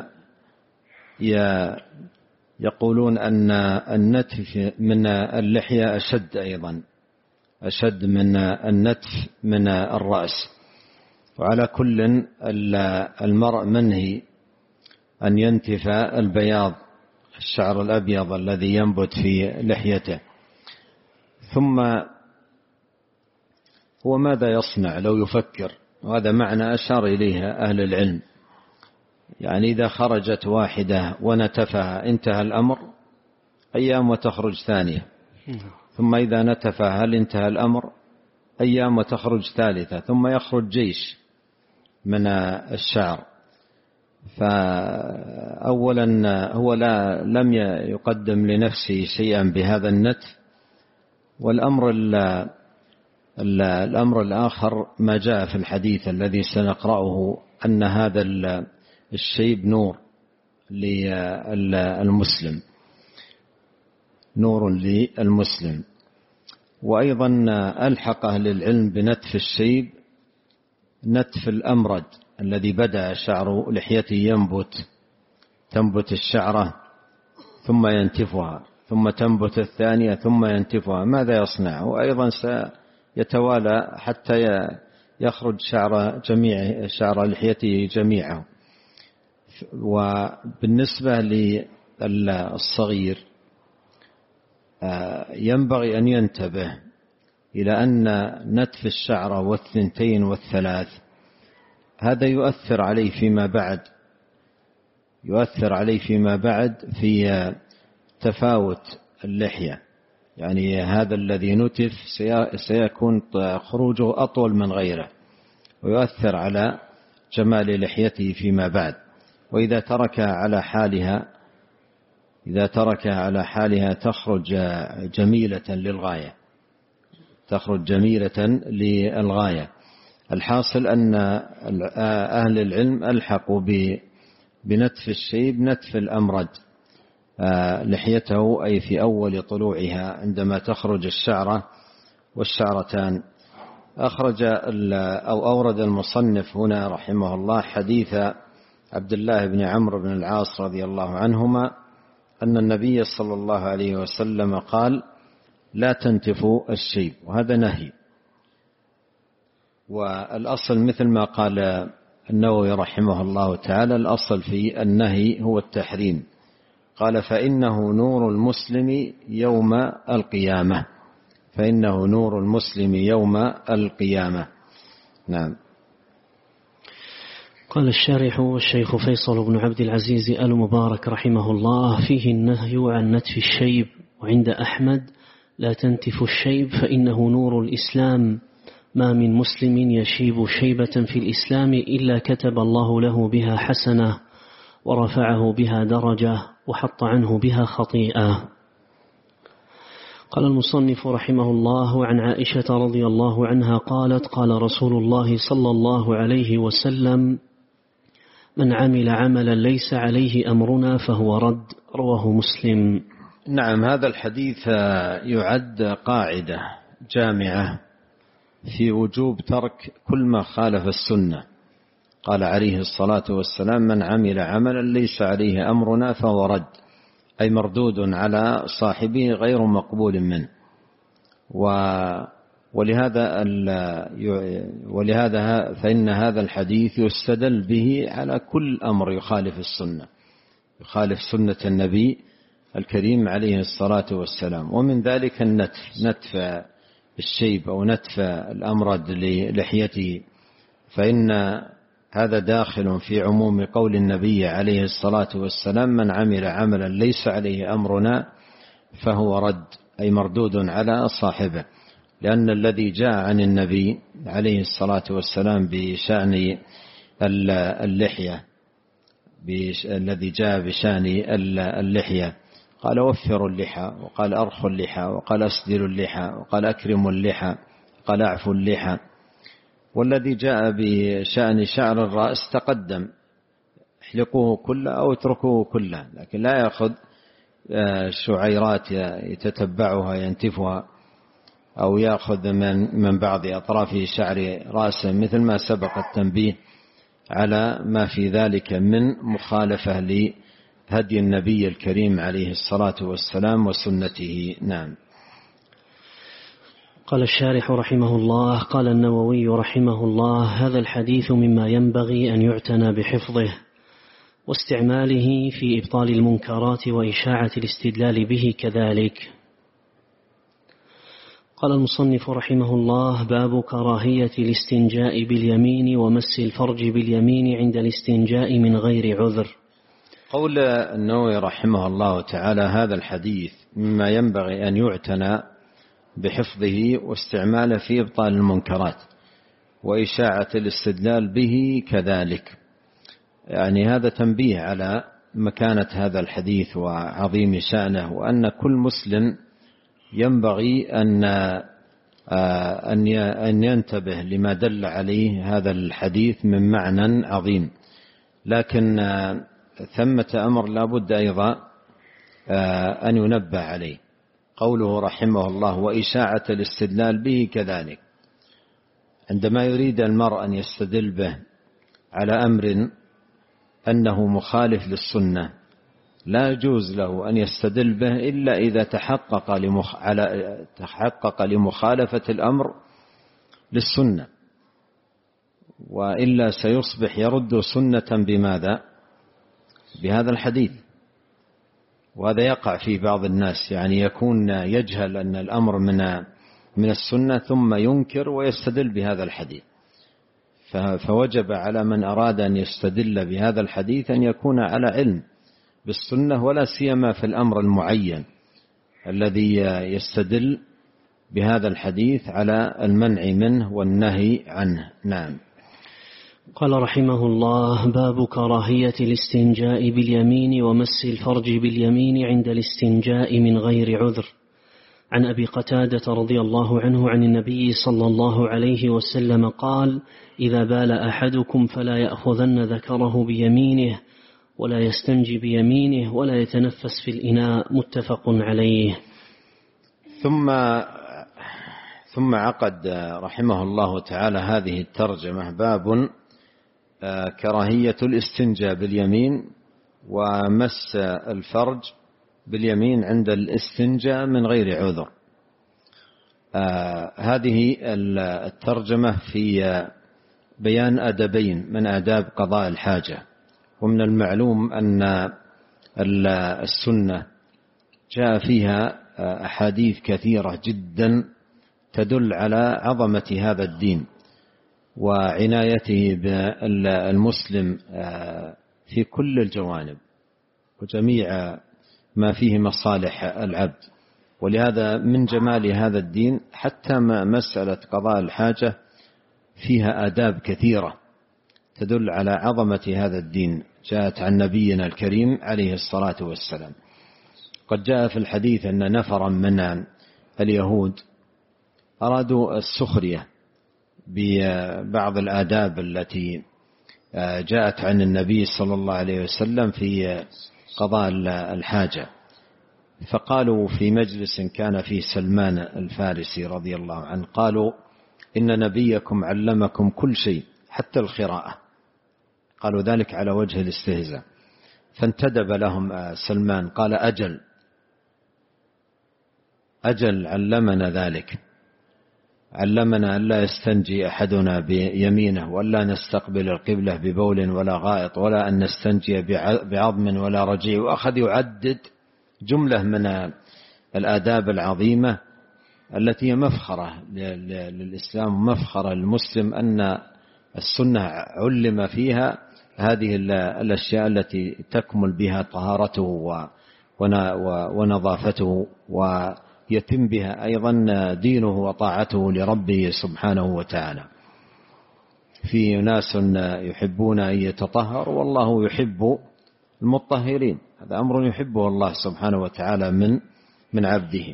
يقولون أن النتف من اللحية أشد، أيضا أشد من النتف من الرأس. وعلى كل المرء منهي أن ينتف البياض، الشعر الأبيض الذي ينبت في لحيته. ثم هو ماذا يصنع لو يفكر؟ وهذا معنى أشار إليه أهل العلم. يعني إذا خرجت واحدة ونتفها انتهى الأمر، أيام وتخرج ثانية. ثم إذا نتفها هل انتهى الأمر؟ أيام وتخرج ثالثة. ثم يخرج جيش من الشعر. فأولا هو لم يقدم لنفسه شيئا بهذا النتف. والأمر الآخر ما جاء في الحديث الذي سنقرأه أن هذا الشيب نور للمسلم، نور للمسلم. وأيضا ألحق أهل العلم بنتف الشيب نتف الأمرد الذي بدأ شعر لحيته تنبت الشعرة ثم ينتفها، ثم تنبت الثانية ثم ينتفها. ماذا يصنع؟ وأيضا سيتوالى حتى يخرج شعر لحيته جميعه. وبالنسبة للصغير ينبغي أن ينتبه إلى أن نتف الشعر والثنتين والثلاث هذا يؤثر عليه فيما بعد في تفاوت اللحية. يعني هذا الذي نتف سيكون خروجه أطول من غيره، ويؤثر على جمال لحيته فيما بعد. وإذا تركها على حالها تخرج جميلة للغاية. الحاصل أن أهل العلم ألحقوا بنتف الشيب نتف الأمرد لحيته، أي في أول طلوعها عندما تخرج الشعرة والشعرتان. أورد المصنف هنا رحمه الله حديث عبد الله بن عمرو بن العاص رضي الله عنهما أن النبي صلى الله عليه وسلم قال: لا تنتفوا الشيب، وهذا نهي. والأصل مثل ما قال النووي رحمه الله تعالى، الأصل في النهي هو التحريم. قال: فإنه نور المسلم يوم القيامة. نعم.
قال الشارح والشيخ فيصل بن عبد العزيز آل مبارك رحمه الله: فيه النهي عن نتف الشيب. وعند أحمد: لا تنتف الشيب فإنه نور الإسلام، ما من مسلم يشيب شيبة في الإسلام إلا كتب الله له بها حسنة ورفعه بها درجة وحط عنه بها خطيئة. قال المصنف رحمه الله: عن عائشة رضي الله عنها قالت: قال رسول الله صلى الله عليه وسلم: من عمل عملا ليس عليه أمرنا فهو رد. رواه مسلم.
نعم. هذا الحديث يعد قاعدة جامعة في وجوب ترك كل ما خالف السنة. قال عليه الصلاة والسلام: من عمل عملا ليس عليه أمرنا فهو رد، أي مردود على صاحبه غير مقبول منه. ولهذا فإن هذا الحديث يستدل به على كل أمر يخالف السنة، يخالف سنة النبي الكريم عليه الصلاة والسلام. ومن ذلك نتف الشيب أو نتف الأمرد للحيته، فإن هذا داخل في عموم قول النبي عليه الصلاة والسلام: من عمل عملا ليس عليه أمرنا فهو رد، أي مردود على صاحبه. لأن الذي جاء عن النبي عليه الصلاة والسلام بشأن اللحية، الذي جاء بشأن اللحية قال: وفروا اللحى، وقال: أرخوا اللحى، وقال: أسدلوا اللحى، وقال: أكرموا اللحى، قال: أعفوا اللحى. والذي جاء بشأن شعر الرأس تقدم: احلقوه كله أو اتركوه كله، لكن لا يأخذ شعيرات يتتبعها ينتفها، أو يأخذ من بعض أطراف شعر رأسه، مثل ما سبق التنبيه على ما في ذلك من مخالفة لهدي النبي الكريم عليه الصلاة والسلام وسنته. نعم.
قال الشارح رحمه الله: قال النووي رحمه الله: هذا الحديث مما ينبغي أن يعتنى بحفظه واستعماله في إبطال المنكرات وإشاعة الاستدلال به كذلك. قال المصنف رحمه الله: باب كراهية الاستنجاء باليمين ومس الفرج باليمين عند الاستنجاء من غير عذر.
قول النووي رحمه الله تعالى: هذا الحديث مما ينبغي أن يعتنى بحفظه واستعماله في إبطال المنكرات وإشاعة الاستدلال به كذلك. يعني هذا تنبيه على مكانة هذا الحديث وعظيم شأنه، وأن كل مسلم ينبغي أن ينتبه لما دل عليه هذا الحديث من معنى عظيم. لكن ثمة أمر لا بد أيضا أن ينبه عليه. قوله رحمه الله: وإشاعة الاستدلال به كذلك. عندما يريد المرء أن يستدل به على أمر أنه مخالف للسنة، لا يجوز له أن يستدل به إلا إذا تحقق لمخالفة الأمر للسنة، وإلا سيصبح يرد سنة بماذا؟ بهذا الحديث. وهذا يقع في بعض الناس، يعني يكون يجهل أن الأمر من السنة ثم ينكر ويستدل بهذا الحديث. فوجب على من أراد أن يستدل بهذا الحديث أن يكون على علم بالسنة، ولا سيما في الأمر المعين الذي يستدل بهذا الحديث على المنع منه والنهي عنه. نعم.
قال رحمه الله: باب كراهية الاستنجاء باليمين ومس الفرج باليمين عند الاستنجاء من غير عذر. عن أبي قتادة رضي الله عنه عن النبي صلى الله عليه وسلم قال: إذا بال أحدكم فلا يأخذن ذكره بيمينه ولا يستنجي بيمينه ولا يتنفس في الإناء. متفق عليه.
ثم عقد رحمه الله تعالى هذه الترجمة: باب كراهية الاستنجاء باليمين ومس الفرج باليمين عند الاستنجاء من غير عذر. هذه الترجمة في بيان أدبين من آداب قضاء الحاجة. ومن المعلوم أن السنة جاء فيها أحاديث كثيرة جدا تدل على عظمة هذا الدين وعنايته بالمسلم في كل الجوانب وجميع ما فيه مصالح العبد. ولهذا من جمال هذا الدين حتى ما مسألة قضاء الحاجة فيها آداب كثيرة تدل على عظمة هذا الدين، جاءت عن نبينا الكريم عليه الصلاة والسلام. قد جاء في الحديث أن نفرا من اليهود أرادوا السخرية ببعض الآداب التي جاءت عن النبي صلى الله عليه وسلم في قضاء الحاجة، فقالوا في مجلس كان فيه سلمان الفارسي رضي الله عنه، قالوا: إن نبيكم علمكم كل شيء حتى القراءة. قالوا ذلك على وجه الاستهزاء، فانتدب لهم سلمان قال: أجل علمنا ذلك، علمنا ألا يستنجي أحدنا بيمينه ولا نستقبل القبلة ببول ولا غائط ولا أن نستنجي بعظم ولا رجيع. وأخذ يعدد جملة من الآداب العظيمة التي مفخرة للإسلام ومفخرة للمسلم، أن السنة علم فيها هذه الأشياء التي تكمل بها طهارته ونظافته ويتم بها أيضا دينه وطاعته لربه سبحانه وتعالى. في ناس يحبون أن يتطهر والله يحب المطهرين، هذا أمر يحبه الله سبحانه وتعالى من عبده.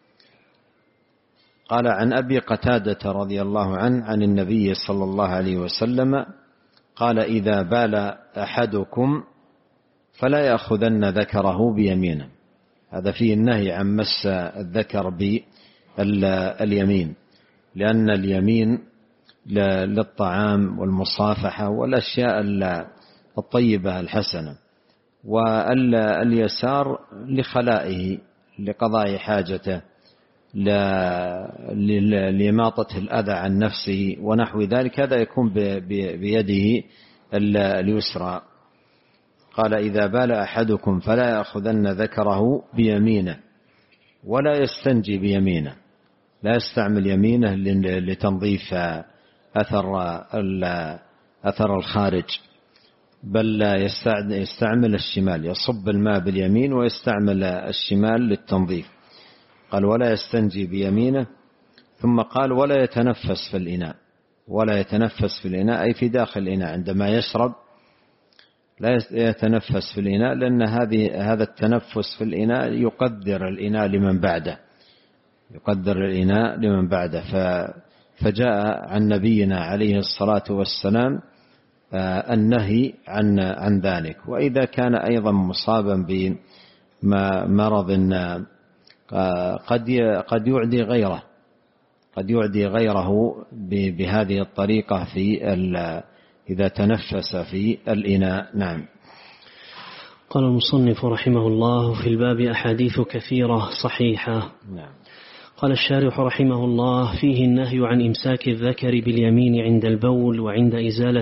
قال: عن أبي قتادة رضي الله عنه عن النبي صلى الله عليه وسلم قال: إذا بال أحدكم فلا يأخذن ذكره بيمينه. هذا فيه النهي عن مس الذكر باليمين، لأن اليمين للطعام والمصافحة والأشياء الطيبة الحسنة، واليسار لخلائه لقضاء حاجته لإماطة الأذى عن نفسه ونحو ذلك، هذا يكون بيده اليسرى. قال: إذا بال أحدكم فلا يأخذن ذكره بيمينه ولا يستنجي بيمينه، لا يستعمل يمينه لتنظيف أثر الخارج، بل يستعمل الشمال، يصب الماء باليمين ويستعمل الشمال للتنظيف. قال: ولا يستنجي بيمينه. ثم قال: ولا يتنفس في الإناء. ولا يتنفس في الإناء أي في داخل الإناء، عندما يشرب لا يتنفس في الإناء، لأن هذا التنفس في الإناء يقدر الإناء لمن بعده. فجاء عن نبينا عليه الصلاة والسلام النهي عن ذلك. وإذا كان أيضا مصابا بمرض قد يعدي غيره بهذه الطريقة إذا تنفس في الإناء. نعم.
قال المصنف رحمه الله: في الباب أحاديث كثيرة صحيحة.
نعم.
قال الشارح رحمه الله: فيه النهي عن إمساك الذكر باليمين عند البول وعند إزالة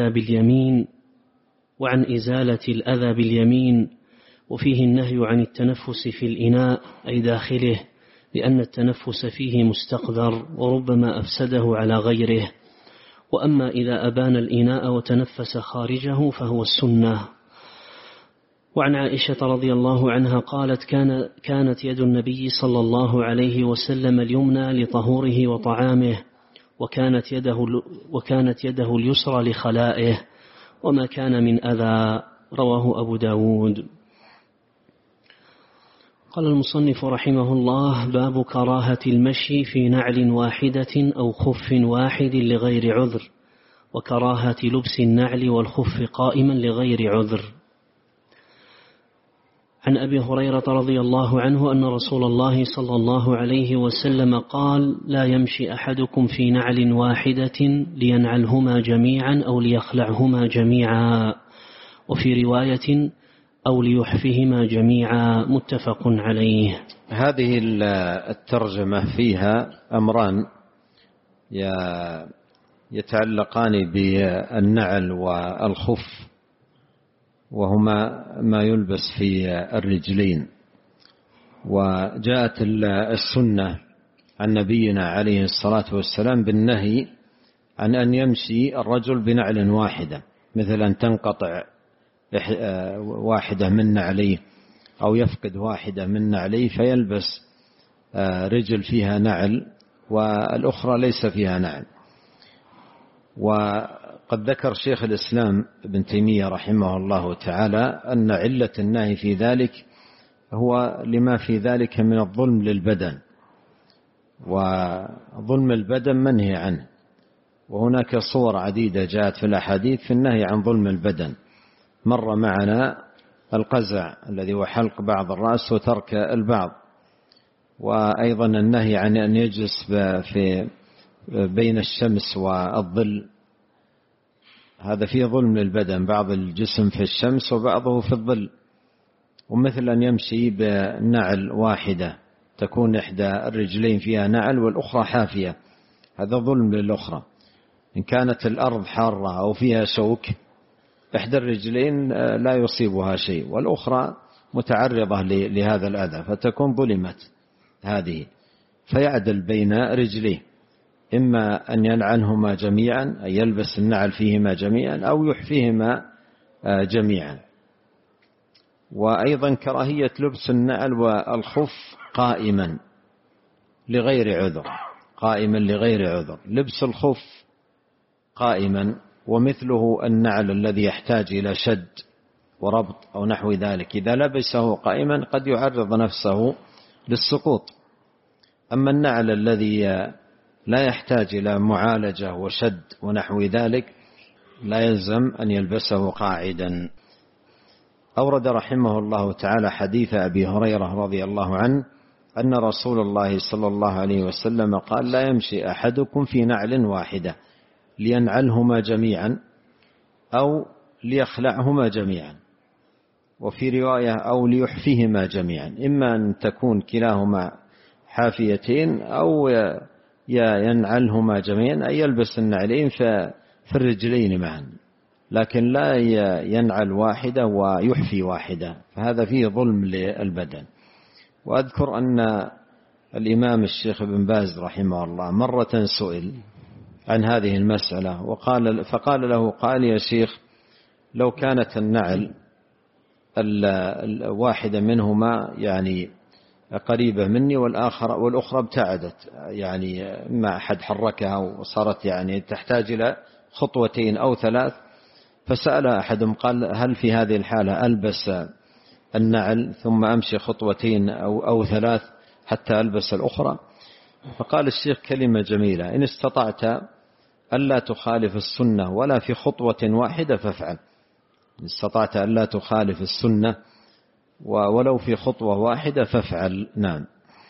الأذى باليمين، وفيه النهي عن التنفس في الإناء أي داخله، لأن التنفس فيه مستقذر وربما أفسده على غيره. وأما إذا أبان الإناء وتنفس خارجه فهو السنة. وعن عائشة رضي الله عنها قالت: كانت يد النبي صلى الله عليه وسلم اليمنى لطهوره وطعامه، وكانت يده اليسرى لخلائه، وما كان من أذى. رواه أبو داود. قال المصنف رحمه الله: باب كراهة المشي في نعل واحدة أو خف واحد لغير عذر، وكراهة لبس النعل والخف قائما لغير عذر. عن أبي هريرة رضي الله عنه أن رسول الله صلى الله عليه وسلم قال: لا يمشي أحدكم في نعل واحدة لينعلهما جميعا أو ليخلعهما جميعا، وفي رواية أو ليحفهما جميعا، متفق عليه.
هذه الترجمة فيها أمران يتعلقان بالنعل والخف، وهما ما يلبس في الرجلين. وجاءت السنة عن نبينا عليه الصلاة والسلام بالنهي عن أن يمشي الرجل بنعل واحدة، مثل أن تنقطع واحدة من نعليه أو يفقد واحدة من نعليه فيلبس رجل فيها نعل والأخرى ليس فيها نعل. وقد ذكر شيخ الإسلام ابن تيمية رحمه الله تعالى أن علة النهي في ذلك هو لما في ذلك من الظلم للبدن، وظلم البدن منهي عنه، وهناك صور عديدة جاءت في الأحاديث في النهي عن ظلم البدن. مر معنا القزع الذي هو حلق بعض الرأس وترك البعض، وأيضا النهي عن أن يجلس بين الشمس والظل، هذا فيه ظلم للبدن، بعض الجسم في الشمس وبعضه في الظل. ومثل أن يمشي بنعل واحدة تكون إحدى الرجلين فيها نعل والأخرى حافية، هذا ظلم للأخرى. إن كانت الأرض حارة أو فيها شوك إحدى الرجلين لا يصيبها شيء والأخرى متعرضة لهذا الأذى فتكون ظلمت هذه، فيعدل بين رجليه، إما أن ينعلهما جميعا أي يلبس النعل فيهما جميعا أو يحفيهما جميعا. وأيضا كراهية لبس النعل والخف قائما لغير عذر، قائما لغير عذر. لبس الخف قائما ومثله النعل الذي يحتاج إلى شد وربط أو نحو ذلك، إذا لبسه قائما قد يعرض نفسه للسقوط. أما النعل الذي لا يحتاج إلى معالجة وشد ونحو ذلك لا يلزم أن يلبسه قاعدا. أورد رحمه الله تعالى حديث أبي هريرة رضي الله عنه أن رسول الله صلى الله عليه وسلم قال: لا يمشي أحدكم في نعل واحدة لينعلهما جميعا أو ليخلعهما جميعا، وفي رواية أو ليحفيهما جميعا، إما أن تكون كلاهما حافيتين أو ينعلهما جميعا أي يلبس النعلين في الرجلين معا، لكن لا ينعل واحدة ويحفي واحدة، فهذا فيه ظلم للبدن. وأذكر أن الإمام الشيخ ابن باز رحمه الله مرة سئل عن هذه المسألة فقال له: قال يا شيخ لو كانت النعل الواحدة منهما يعني قريبة مني والأخرى ابتعدت، يعني ما أحد حركها وصارت يعني تحتاج إلى خطوتين أو ثلاث، فسأل أحدهم قال: هل في هذه الحالة ألبس النعل ثم أمشي خطوتين أو ثلاث حتى ألبس الأخرى؟ فقال الشيخ كلمة جميلة: إن استطعت ألا تخالف السنة ولا في خطوة واحدة فافعل. إن استطعت ألا تخالف السنة ولو في خطوة واحدة فافعل. نعم.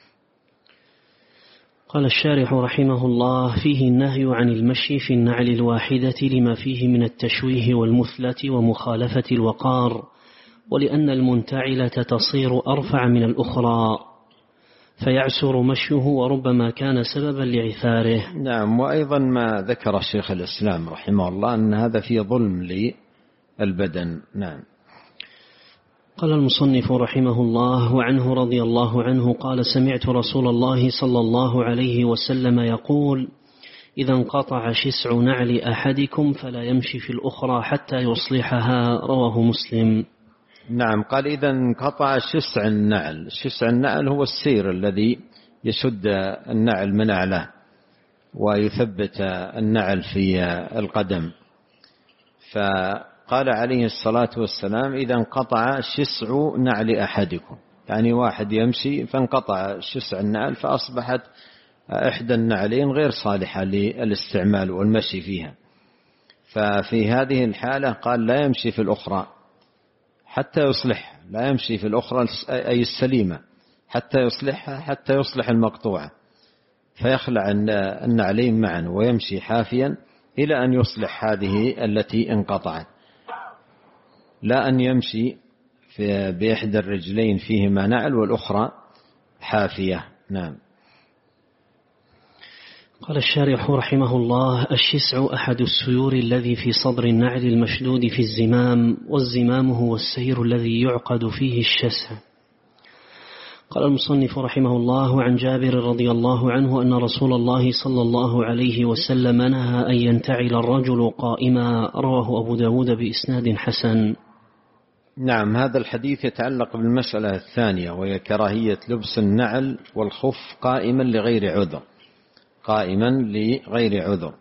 قال الشارح رحمه الله: فيه النهي عن المشي في النعل الواحدة لما فيه من التشويه والمثلة ومخالفة الوقار، ولأن المنتعلة تصير أرفع من الأخرى فيعسر مشيه وربما كان سببا لعثاره.
نعم. وأيضا ما ذكر الشيخ الإسلام رحمه الله أن هذا فيه ظلم للبدن. نعم.
قال المصنف رحمه الله: وعنه رضي الله عنه قال: سمعت رسول الله صلى الله عليه وسلم يقول: إذا انقطع شسع نعل أحدكم فلا يمشي في الأخرى حتى يصلحها. رواه مسلم.
نعم. قال: إذا انقطع شسع النعل. شسع النعل هو السير الذي يشد النعل من أعلاه، ويثبت النعل في القدم. فقال عليه الصلاة والسلام: إذا انقطع شسع نعل أحدكم، يعني واحد يمشي فانقطع شسع النعل فأصبحت إحدى النعلين غير صالحة للاستعمال والمشي فيها، ففي هذه الحالة قال لا يمشي في الأخرى حتى يصلحها، لا يمشي في الأخرى أي السليمة حتى يصلحها، حتى يصلح المقطوعة، فيخلع النعلين معا ويمشي حافيا إلى أن يصلح هذه التي انقطعت، لا أن يمشي بإحدى الرجلين فيهما نعل والأخرى حافية. نعم.
قال الشارح رحمه الله: الشسع أحد السيور الذي في صدر النعل المشدود في الزمام، والزمام هو السير الذي يعقد فيه الشسع. قال المصنف رحمه الله: عن جابر رضي الله عنه أن رسول الله صلى الله عليه وسلم نهى أن ينتعل الرجل قائما، رواه أبو داود بإسناد حسن.
نعم، هذا الحديث يتعلق بالمسألة الثانية، وهي كراهية لبس النعل والخف قائما لغير عذر، قائما لغير عذر.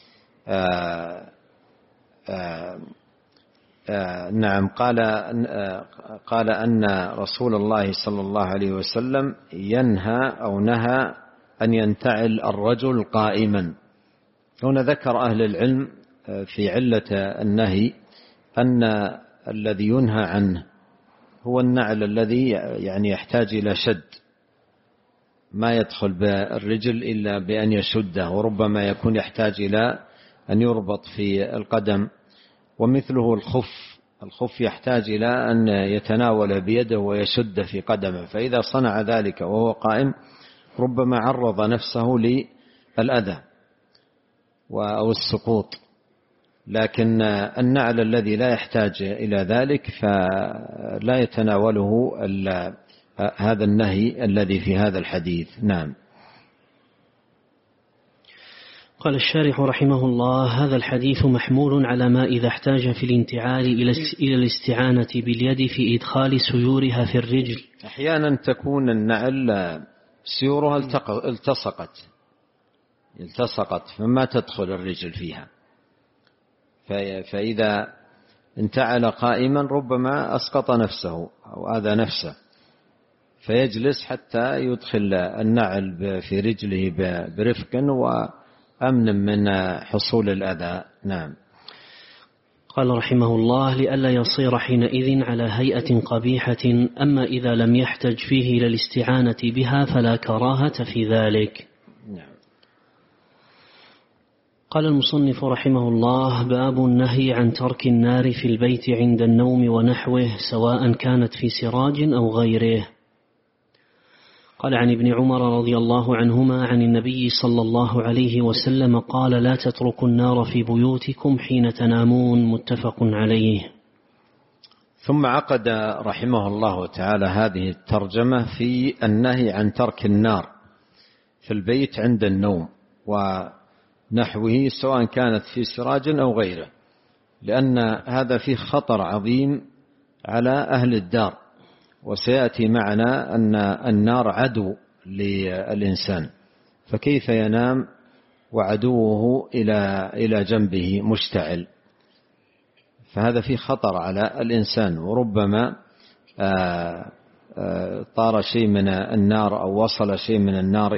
نعم. قال أن رسول الله صلى الله عليه وسلم ينهى أو نهى أن ينتعل الرجل قائما. هنا ذكر أهل العلم في علة النهي أن الذي ينهى عنه هو النعل الذي يعني يحتاج إلى شد، ما يدخل بالرجل إلا بأن يشده، وربما يكون يحتاج إلى أن يربط في القدم. ومثله الخف يحتاج إلى أن يتناول بيده ويشد في قدمه، فإذا صنع ذلك وهو قائم ربما عرض نفسه للأذى أو السقوط. لكن النعل الذي لا يحتاج إلى ذلك فلا يتناوله هذا النهي الذي في هذا الحديث. نعم.
قال الشارح رحمه الله: هذا الحديث محمول على ما إذا احتاج في الانتعال إلى الاستعانة باليد في إدخال سيورها في الرجل.
أحيانا تكون النعل سيورها التصقت فما تدخل الرجل فيها، فإذا انتعل قائما ربما أسقط نفسه أو آذى نفسه، فيجلس حتى يدخل النعل في رجله برفق وأمن من حصول الأذى. نعم.
قال رحمه الله: لئلا يصير حينئذ على هيئة قبيحة، أما إذا لم يحتج فيه إلى الاستعانة بها فلا كراهة في ذلك.
نعم.
قال المصنف رحمه الله: باب النهي عن ترك النار في البيت عند النوم ونحوه، سواء كانت في سراج أو غيره. قال عن ابن عمر رضي الله عنهما عن النبي صلى الله عليه وسلم قال: لا تتركوا النار في بيوتكم حين تنامون، متفق عليه.
ثم عقد رحمه الله تعالى هذه الترجمة في النهي عن ترك النار في البيت عند النوم ونحوه، سواء كانت في سراج أو غيره، لأن هذا فيه خطر عظيم على أهل الدار، وسيأتي معنا أن النار عدو للإنسان، فكيف ينام وعدوه إلى جنبه مشتعل؟ فهذا فيه خطر على الإنسان، وربما طار شيء من النار أو وصل شيء من النار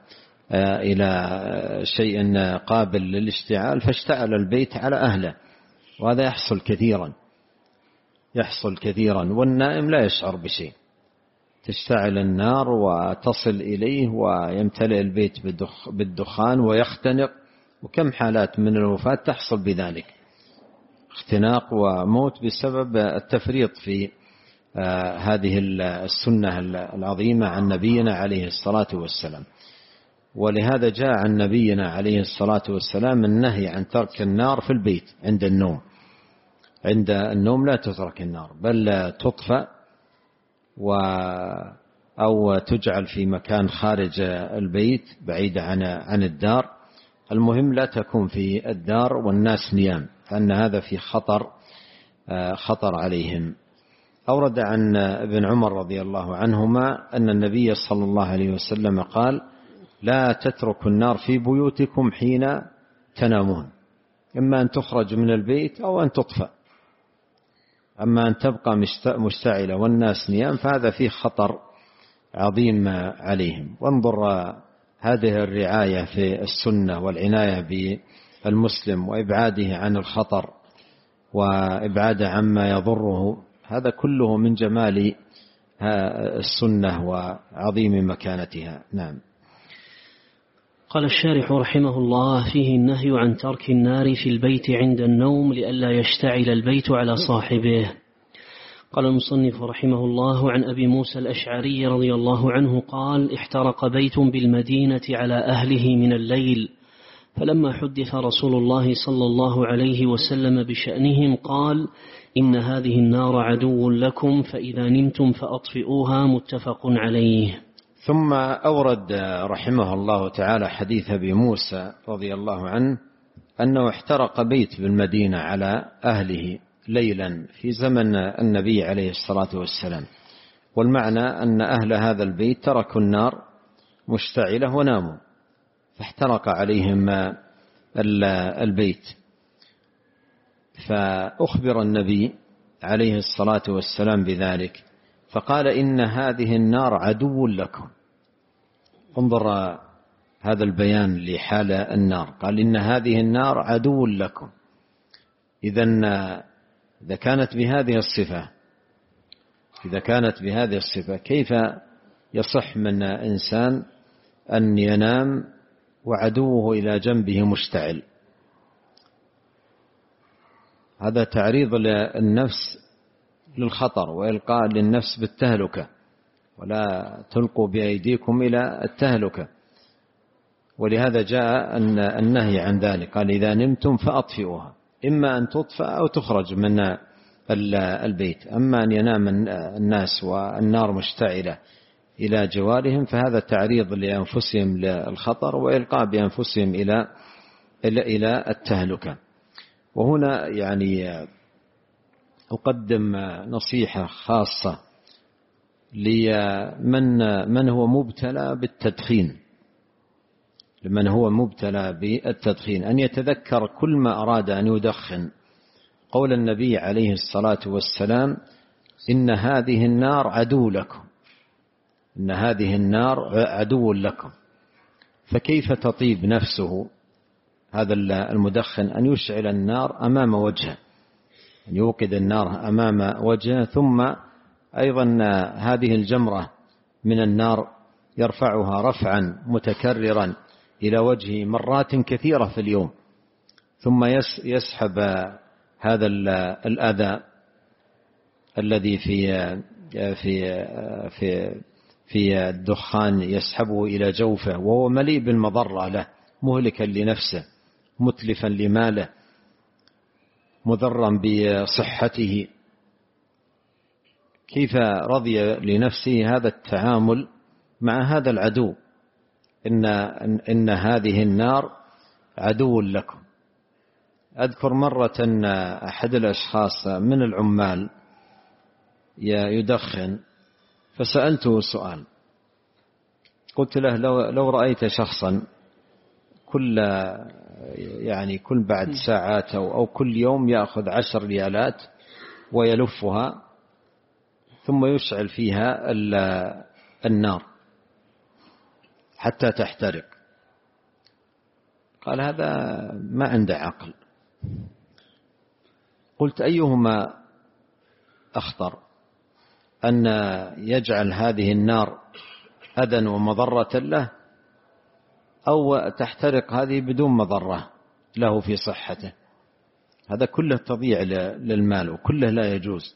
إلى شيء قابل للاشتعال فاشتعل البيت على أهله، وهذا يحصل كثيرا، والنائم لا يشعر بشيء، تشتعل النار وتصل إليه ويمتلئ البيت بالدخان ويختنق، وكم حالات من الوفاة تحصل بذلك، اختناق وموت بسبب التفريط في هذه السنة العظيمة عن نبينا عليه الصلاة والسلام. ولهذا جاء عن نبينا عليه الصلاة والسلام النهي عن ترك النار في البيت عند النوم. عند النوم لا تترك النار، بل تطفأ أو تجعل في مكان خارج البيت بعيد عن الدار، المهم لا تكون في الدار والناس نيام، فأن هذا في خطر عليهم. أورد عن ابن عمر رضي الله عنهما أن النبي صلى الله عليه وسلم قال: لا تتركوا النار في بيوتكم حين تنامون، إما أن تخرج من البيت أو أن تطفأ. أما أن تبقى مشتعلة والناس نيام فهذا فيه خطر عظيم عليهم. وانظر هذه الرعاية في السنة والعناية بالمسلم وإبعاده عن الخطر وإبعاده عما يضره، هذا كله من جمال السنة وعظيم مكانتها. نعم.
قال الشارح رحمه الله: فيه النهي عن ترك النار في البيت عند النوم لئلا يشتعل البيت على صاحبه. قال المصنف رحمه الله: عن أبي موسى الأشعري رضي الله عنه قال: احترق بيت بالمدينة على أهله من الليل، فلما حدث رسول الله صلى الله عليه وسلم بشأنهم قال: إن هذه النار عدو لكم فإذا نمتم فأطفئوها. متفق عليه.
ثم أورد رحمه الله تعالى حديث أبي موسى رضي الله عنه أنه احترق بيت بالمدينة على أهله ليلا في زمن النبي عليه الصلاة والسلام، والمعنى أن أهل هذا البيت تركوا النار مشتعلة وناموا فاحترق عليهم البيت. فأخبر النبي عليه الصلاة والسلام بذلك فقال: إن هذه النار عدو لكم. انظر هذا البيان لحال النار، قال: إن هذه النار عدو لكم. إذا كانت بهذه الصفة كيف يصح من إنسان أن ينام وعدوه إلى جنبه مشتعل؟ هذا تعريض للنفس للخطر وإلقاء للنفس بالتهلكة، ولا تلقوا بأيديكم إلى التهلكة. ولهذا جاء النهي عن ذلك، قال: إذا نمتم فأطفئوها، إما أن تطفأ أو تخرج من البيت. أما أن ينام الناس والنار مشتعلة إلى جوارهم فهذا تعريض لأنفسهم للخطر وإلقاء بأنفسهم إلى التهلكة. وهنا يعني أقدم نصيحة خاصة لمن هو مبتلى بالتدخين، أن يتذكر كل ما أراد أن يدخن قول النبي عليه الصلاة والسلام: إن هذه النار عدو لكم، إن هذه النار عدو لكم. فكيف تطيب نفسه هذا المدخن أن يشعل النار أمام وجهه، أن يوقد النار أمام وجهه، ثم أيضا هذه الجمرة من النار يرفعها رفعا متكررا إلى وجهه مرات كثيرة في اليوم، ثم يسحب هذا الأذى الذي في الدخان يسحبه إلى جوفه وهو مليء بالمضرة له، مهلكا لنفسه، متلفا لماله، مضرا بصحته. كيف رضي لنفسه هذا التعامل مع هذا العدو؟ إن هذه النار عدو لكم. أذكر مرة أن أحد الأشخاص من العمال يدخن، فسألته سؤال، قلت له: لو رأيت شخصا كل بعد ساعات أو كل يوم يأخذ 10 ريالات ويلفها ثم يشعل فيها النار حتى تحترق، قال: هذا ما عنده عقل. قلت: أيهما أخطر، أن يجعل هذه النار أذى ومضرة له، أو تحترق هذه بدون مضرة له في صحته؟ هذا كله تضييع للمال وكله لا يجوز.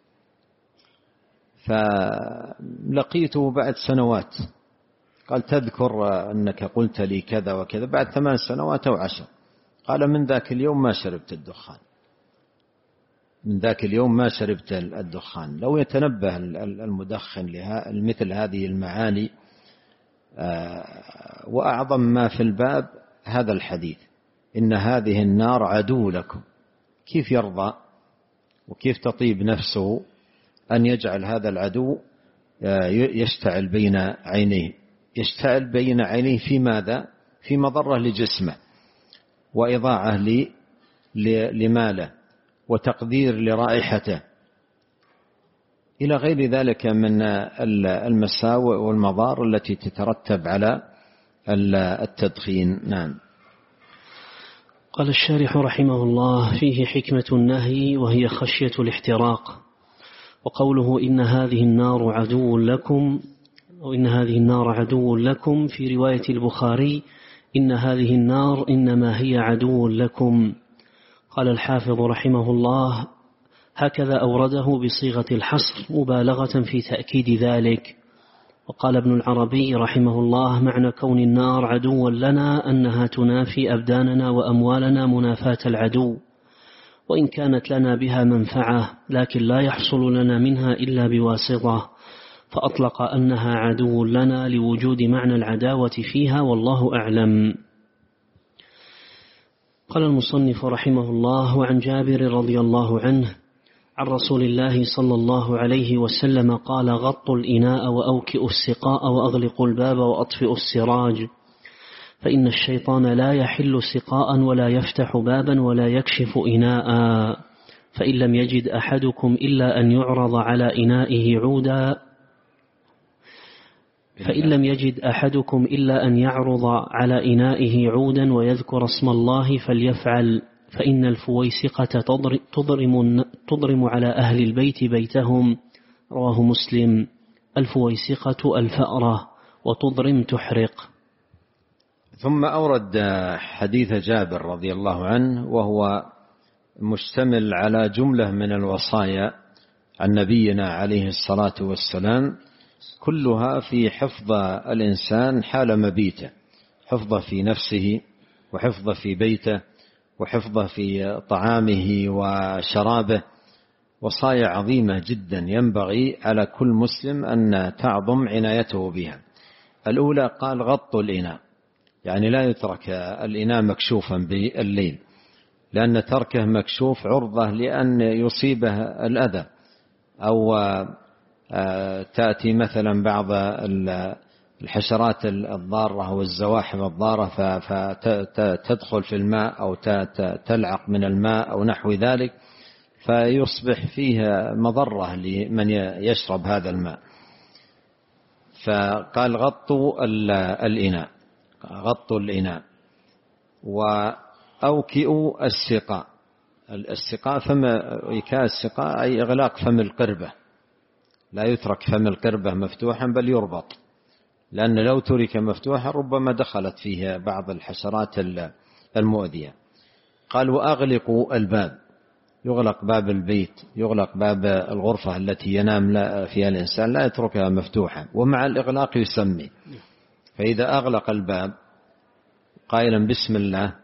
فلقيته بعد سنوات، قال: تذكر أنك قلت لي كذا وكذا، بعد 8 سنوات أو 10. قال: من ذاك اليوم ما شربت الدخان، من ذاك اليوم ما شربت الدخان. لو يتنبه المدخن لمثل هذه المعاني. وأعظم ما في الباب هذا الحديث: إن هذه النار عدو لكم. كيف يرضى وكيف تطيب نفسه أن يجعل هذا العدو يشتعل بين عينيه؟ يشتعل بين عينيه في ماذا؟ في مضرة لجسمه، وإضاعة لماله، وتقدير لرائحته، إلى غير ذلك من المساوئ والمضار التي تترتب على التدخين. نعم.
قال الشارح رحمه الله: فيه حكمة النهي وهي خشية الاحتراق. وقوله إن هذه النار عدو لكم، وإن هذه النار عدو لكم، في رواية البخاري إن هذه النار إنما هي عدو لكم. قال الحافظ رحمه الله: هكذا أورده بصيغة الحصر مبالغة في تأكيد ذلك. وقال ابن العربي رحمه الله: معنى كون النار عدوا لنا أنها تنافي أبداننا وأموالنا منافاة العدو، وإن كانت لنا بها منفعة لكن لا يحصل لنا منها إلا بواسطة، فأطلق أنها عدو لنا لوجود معنى العداوة فيها، والله أعلم. قال المصنف رحمه الله: وعن جابر رضي الله عنه عن رسول الله صلى الله عليه وسلم قال: غطوا الإناء وأوكئوا السقاء وأغلقوا الباب وأطفئوا السراج، فإن الشيطان لا يحل سقاء ولا يفتح بابا ولا يكشف إناء، فإن لم يجد أحدكم إلا أن يعرض على إنائه عودا ويذكر اسم الله فليفعل، فإن الفويسقة تضرم على أهل البيت بيتهم. رواه مسلم. الفويسقة الفأرة، وتضرم تحرق.
ثم أورد حديث جابر رضي الله عنه، وهو مشتمل على جملة من الوصايا عن نبينا عليه الصلاة والسلام، كلها في حفظ الإنسان حال مبيته، حفظه في نفسه، وحفظه في بيته، وحفظه في طعامه وشرابه. وصايا عظيمة جدا ينبغي على كل مسلم أن تعظم عنايته بها. الأولى قال: غطوا الإناء، يعني لا يترك الإناء مكشوفا بالليل، لأن تركه مكشوف عرضة لأن يصيبه الأذى، أو تأتي مثلا بعض الحشرات الضارة أو الزواحف الضارة فتدخل في الماء أو تلعق من الماء أو نحو ذلك، فيصبح فيها مضرة لمن يشرب هذا الماء. فقال: غطوا الإناء، غطوا الإناء، وأوكئوا السقاء. السقاء وكاء السقاء أي إغلاق فم القربة، لا يترك فم القربة مفتوحا بل يربط، لأن لو ترك مفتوحا ربما دخلت فيه بعض الحشرات المؤذية. قال: وأغلقوا الباب، يغلق باب البيت، يغلق باب الغرفة التي ينام فيها الإنسان، لا يتركها مفتوحا، ومع الإغلاق يسمي. فإذا أغلق الباب قائلا بسم الله،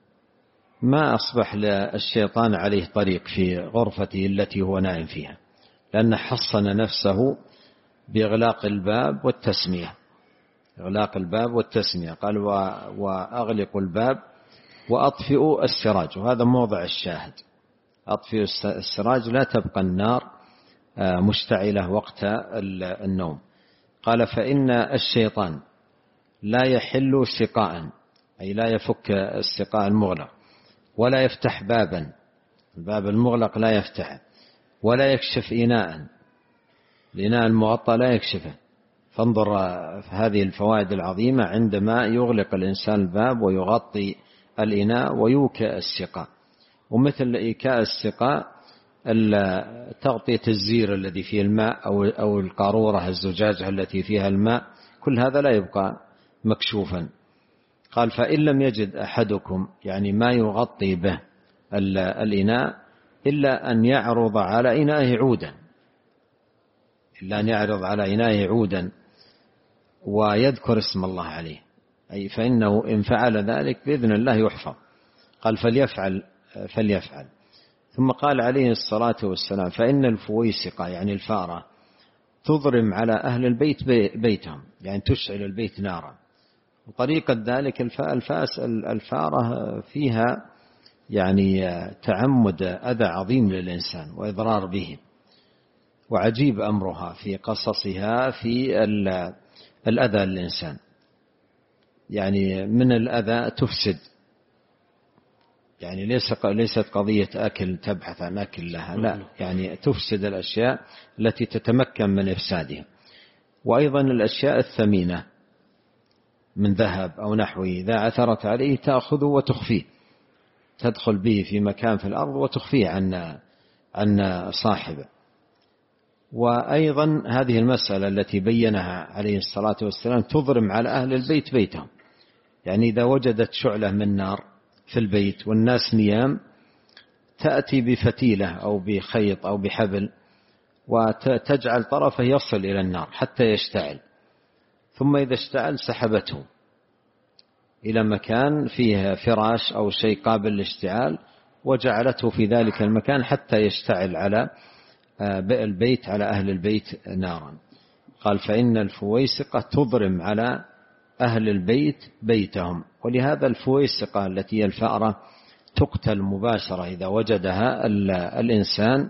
ما أصبح للشيطان عليه طريق في غرفته التي هو نائم فيها، لأن حصن نفسه بإغلاق الباب والتسمية. إغلاق الباب والتسمية. قال: وأغلقوا الباب وأطفئوا السراج، وهذا موضع الشاهد. أطفئوا السراج، لا تبقى النار مشتعلة وقت النوم. قال: فإن الشيطان لا يحل سقاء، أي لا يفك السقاء المغلق، ولا يفتح بابا، الباب المغلق لا يفتحه، ولا يكشف إناء، الإناء المغطى لا يكشفه. فانظر هذه الفوائد العظيمة عندما يغلق الإنسان الباب ويغطي الإناء ويوكئ السقاء. ومثل إيكاء السقاء تغطية الزير الذي فيه الماء أو القارورة الزجاجة التي فيها الماء، كل هذا لا يبقى مكشوفا. قال: فإن لم يجد أحدكم، يعني ما يغطي به الإناء، إلا أن يعرض على إنائه عودا، إلا أن يعرض على إنائه عودا ويذكر اسم الله عليه، أي فإنه إن فعل ذلك بإذن الله يحفظ. قال: فليفعل. ثم قال عليه الصلاة والسلام: فإن الفويسقة، يعني الفارة، تضرم على أهل البيت بيتهم، يعني تشعل البيت نارا. وطريقة ذلك الفارة فيها يعني تعمد أذى عظيم للإنسان وإضرار به، وعجيب أمرها في قصصها في الأذى للإنسان، يعني من الأذى تفسد، يعني ليست قضية أكل تبحث عن أكل لها، لا، يعني تفسد الأشياء التي تتمكن من إفسادها. وأيضا الأشياء الثمينة من ذهب أو نحوه إذا عثرت عليه تأخذه وتخفيه، تدخل به في مكان في الأرض وتخفيه عن صاحبه. وأيضا هذه المسألة التي بينها عليه الصلاة والسلام تضرم على أهل البيت بيتهم، يعني إذا وجدت شعلة من نار في البيت والناس نيام تأتي بفتيلة أو بخيط أو بحبل وتجعل طرفه يصل إلى النار حتى يشتعل، ثم إذا اشتعل سحبته إلى مكان فيه فراش أو شيء قابل للاشتعال وجعلته في ذلك المكان حتى يشتعل على البيت، على أهل البيت نارا. قال فإن الفويسقة تضرم على أهل البيت بيتهم. ولهذا الفويسقة التي هي الفأرة تقتل مباشرة إذا وجدها الإنسان،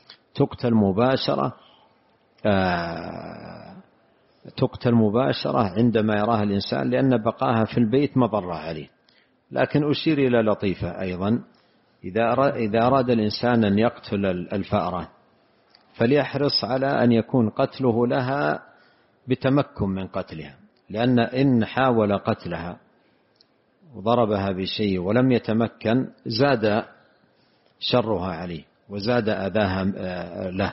تقتل مباشرة عندما يراها الإنسان، لأن بقاها في البيت مضرة عليه. لكن أشير إلى لطيفة أيضا، إذا أراد الإنسان أن يقتل الفأرة فليحرص على أن يكون قتله لها بتمكن من قتلها، لأن إن حاول قتلها وضربها بشيء ولم يتمكن زاد شرها عليه وزاد أذاها له.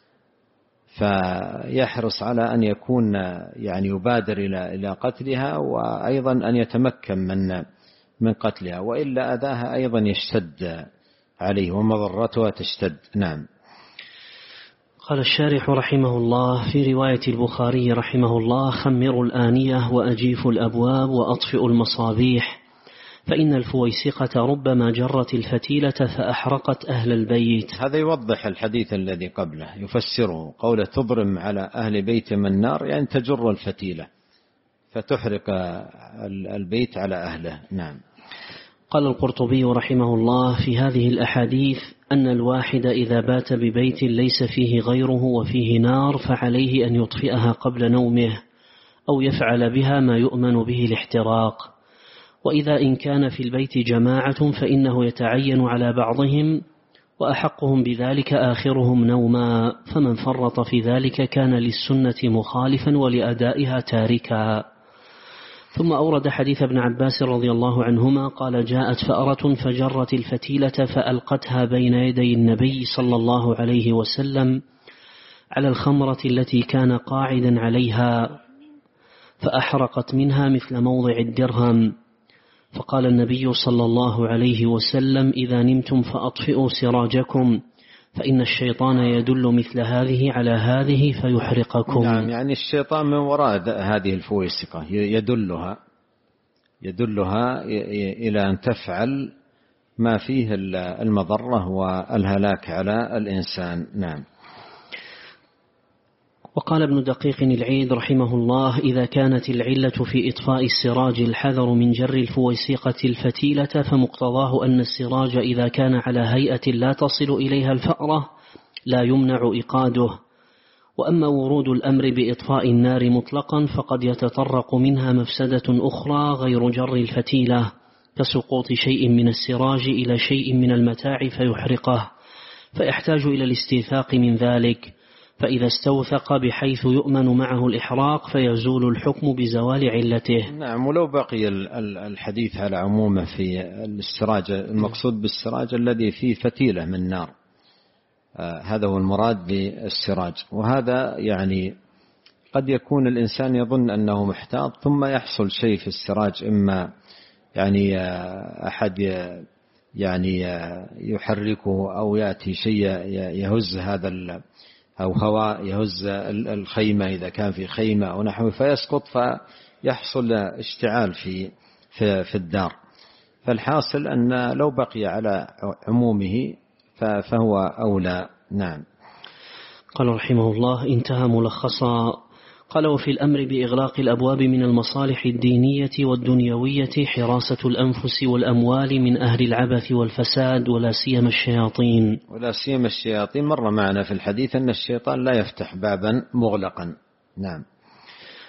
فيحرص على أن يكون يعني يبادر إلى قتلها، وأيضا أن يتمكن من قتلها، وإلا أذاها أيضا يشتد عليه ومضرتها تشتد. نعم.
قال الشارح رحمه الله في رواية البخاري رحمه الله: خمروا الآنية وأجيفوا الأبواب وأطفئوا المصابيح، فإن الفويسقة ربما جرت الفتيلة فأحرقت أهل البيت.
هذا يوضح الحديث الذي قبله، يفسره قوله تضرم على أهل بيت من نار، يعني تجر الفتيلة فتحرق البيت على أهله. نعم.
قال القرطبي رحمه الله في هذه الأحاديث أن الواحد إذا بات ببيت ليس فيه غيره وفيه نار فعليه أن يطفئها قبل نومه أو يفعل بها ما يؤمن به الاحتراق. وإذا إن كان في البيت جماعة فإنه يتعين على بعضهم، وأحقهم بذلك آخرهم نوما، فمن فرط في ذلك كان للسنة مخالفا ولأدائها تاركا. ثم أورد حديث ابن عباس رضي الله عنهما قال: جاءت فأرة فجرت الفتيلة فألقتها بين يدي النبي صلى الله عليه وسلم على الخمرة التي كان قاعدا عليها، فأحرقت منها مثل موضع الدرهم. فقال النبي صلى الله عليه وسلم: إذا نمتم فأطفئوا سراجكم، فإن الشيطان يدل مثل هذه على هذه فيحرقكم.
نعم، يعني الشيطان من وراء هذه الفويسقة يدلها إلى أن تفعل ما فيه المضرة والهلاك على الإنسان. نعم.
وقال ابن دقيق العيد رحمه الله: إذا كانت العلة في إطفاء السراج الحذر من جر الفويسقة الفتيلة، فمقتضاه أن السراج إذا كان على هيئة لا تصل إليها الفأرة لا يمنع إيقاده. وأما ورود الأمر بإطفاء النار مطلقا فقد يتطرق منها مفسدة أخرى غير جر الفتيلة، كسقوط شيء من السراج إلى شيء من المتاع فيحرقه، فيحتاج إلى الاستيثاق من ذلك، فإذا استوثق بحيث يؤمن معه الإحراق فيزول الحكم بزوال علته.
نعم. ولو بقي الحديث على عمومه في السراج، المقصود بالسراج الذي فيه فتيلة من نار، هذا هو المراد بالسراج. وهذا يعني قد يكون الإنسان يظن أنه محتاط ثم يحصل شيء في السراج، إما يعني أحد يعني يحركه أو يأتي شيء يهز هذا أو هواء يهز الخيمة إذا كان في خيمة أو نحوه فيسقط فيحصل اشتعال في الدار. فالحاصل أن لو بقي على عمومه فهو أولى. نعم.
قال رحمه الله: انتهى ملخصا. قال: وفي الأمر بإغلاق الأبواب من المصالح الدينية والدنيوية حراسة الأنفس والأموال من أهل العبث والفساد، ولا سيما الشياطين.
مر معنا في الحديث أن الشيطان لا يفتح بابا مغلقا. نعم.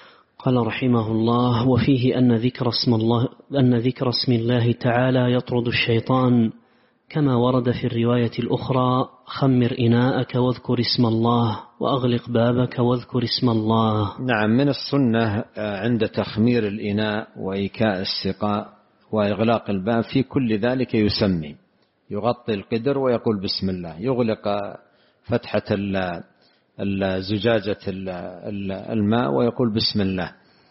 قال رحمه الله: وفيه أن ذكر اسم الله تعالى يطرد الشيطان، كما ورد في الرواية الأخرى: خمر إناءك واذكر اسم الله، وأغلق بابك واذكر اسم الله.
نعم، من السنة عند تخمير الإناء وإيكاء السقاء وإغلاق الباب في كل ذلك يسمي، يغطي القدر ويقول بسم الله، يغلق فتحة زجاجة الماء ويقول بسم الله،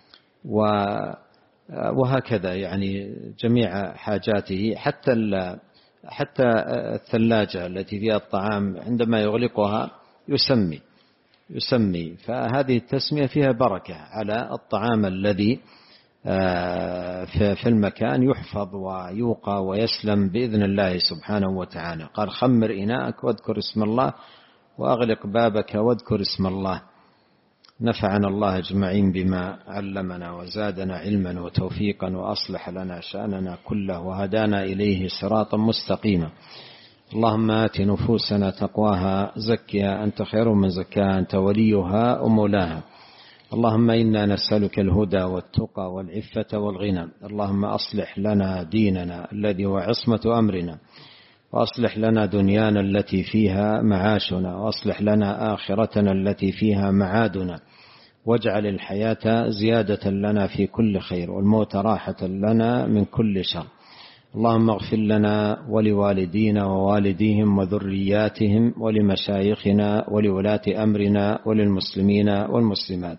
وهكذا يعني جميع حاجاته. حتى الثلاجة التي فيها الطعام عندما يغلقها يسمي، فهذه التسمية فيها بركة على الطعام الذي في المكان، يحفظ ويوقى ويسلم بإذن الله سبحانه وتعالى. قال: خمر إناءك واذكر اسم الله، وأغلق بابك واذكر اسم الله. نفعنا الله أجمعين بما علمنا وزادنا علما وتوفيقا، وأصلح لنا شأننا كله، وهدانا إليه صراطا مستقيما. اللهم آت نفوسنا تقواها، زكها أنت خير من زكاها، أنت وليها ومولاها. اللهم إنا نسألك الهدى والتقى والعفة والغنى. اللهم أصلح لنا ديننا الذي هو عصمة أمرنا، وأصلح لنا دنيانا التي فيها معاشنا، وأصلح لنا آخرتنا التي فيها معادنا، واجعل الحياة زيادة لنا في كل خير، والموت راحة لنا من كل شر. اللهم اغفر لنا ولوالدينا ووالديهم وذرياتهم ولمشايخنا ولولاة أمرنا وللمسلمين والمسلمات.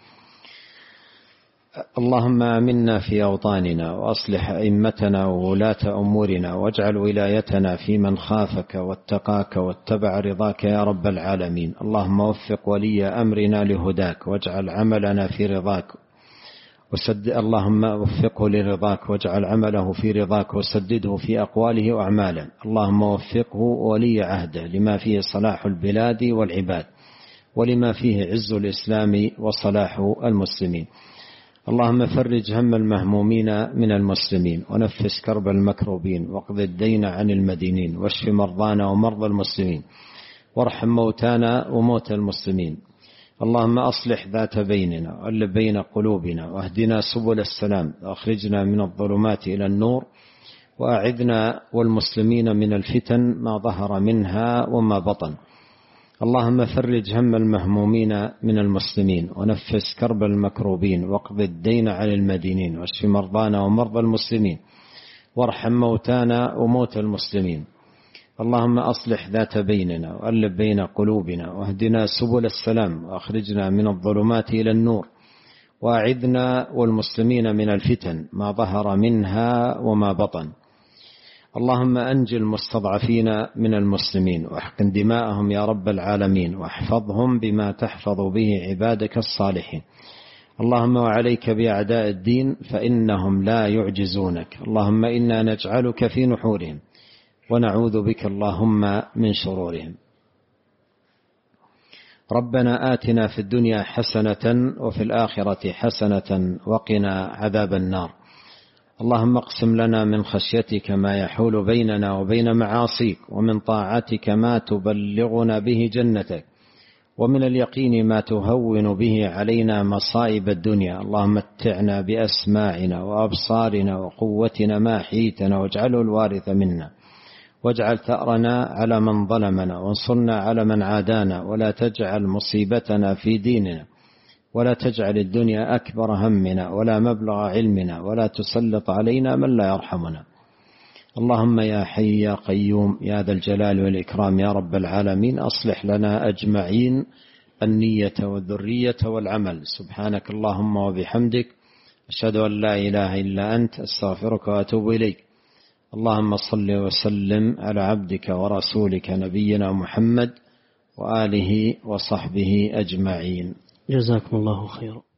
اللهم آمنا في أوطاننا، وأصلح أئمتنا وولاة أمورنا، واجعل ولايتنا في من خافك واتقاك واتبع رضاك يا رب العالمين. اللهم وفق ولي أمرنا لهداك، واجعل عملنا في رضاك، اللهم وفقه لرضاك، واجعل عمله في رضاك، وسدده في أقواله وأعماله. اللهم وفقه ولي عهده لما فيه صلاح البلاد والعباد، ولما فيه عز الإسلام وصلاح المسلمين. اللهم فرج هم المهمومين من المسلمين، ونفس كرب المكروبين، واقض الدين عن المدينين، واشف مرضانا ومرضى المسلمين، وارحم موتانا وموتى المسلمين. اللهم أصلح ذات بيننا، وألف بين قلوبنا، واهدنا سبل السلام، وأخرجنا من الظلمات إلى النور، وأعذنا والمسلمين من الفتن ما ظهر منها وما بطن. اللهم فرج هم المهمومين من المسلمين، ونفس كرب المكروبين، واقض الدين عن المدينين، واشف مرضانا ومرضى المسلمين، وارحم موتانا وموتى المسلمين. اللهم أصلح ذات بيننا، وألف بين قلوبنا، واهدنا سبل السلام، وأخرجنا من الظلمات إلى النور، وأعذنا والمسلمين من الفتن ما ظهر منها وما بطن. اللهم أنجِ المستضعفين من المسلمين، واحقن دماءهم يا رب العالمين، واحفظهم بما تحفظ به عبادك الصالحين. اللهم وعليك بأعداء الدين، فإنهم لا يعجزونك. اللهم إنا نجعلك في نحورهم، ونعوذ بك اللهم من شرورهم. ربنا آتنا في الدنيا حسنة، وفي الآخرة حسنة، وقنا عذاب النار. اللهم اقسم لنا من خشيتك ما يحول بيننا وبين معاصيك، ومن طاعتك ما تبلغنا به جنتك، ومن اليقين ما تهون به علينا مصائب الدنيا. اللهم متعنا بأسماعنا وأبصارنا وقوتنا ما أحييتنا، واجعله الوارث منا، واجعل ثأرنا على من ظلمنا، وانصرنا على من عادانا، ولا تجعل مصيبتنا في ديننا، ولا تجعل الدنيا أكبر همنا، ولا مبلغ علمنا، ولا تسلط علينا من لا يرحمنا. اللهم يا حي يا قيوم يا ذا الجلال والإكرام يا رب العالمين، أصلح لنا أجمعين النية والذرية والعمل. سبحانك اللهم وبحمدك، أشهد أن لا إله إلا أنت، أستغفرك وأتوب إليك. اللهم صل وسلم على عبدك ورسولك نبينا محمد وآله وصحبه أجمعين.
جزاكم الله خيرا.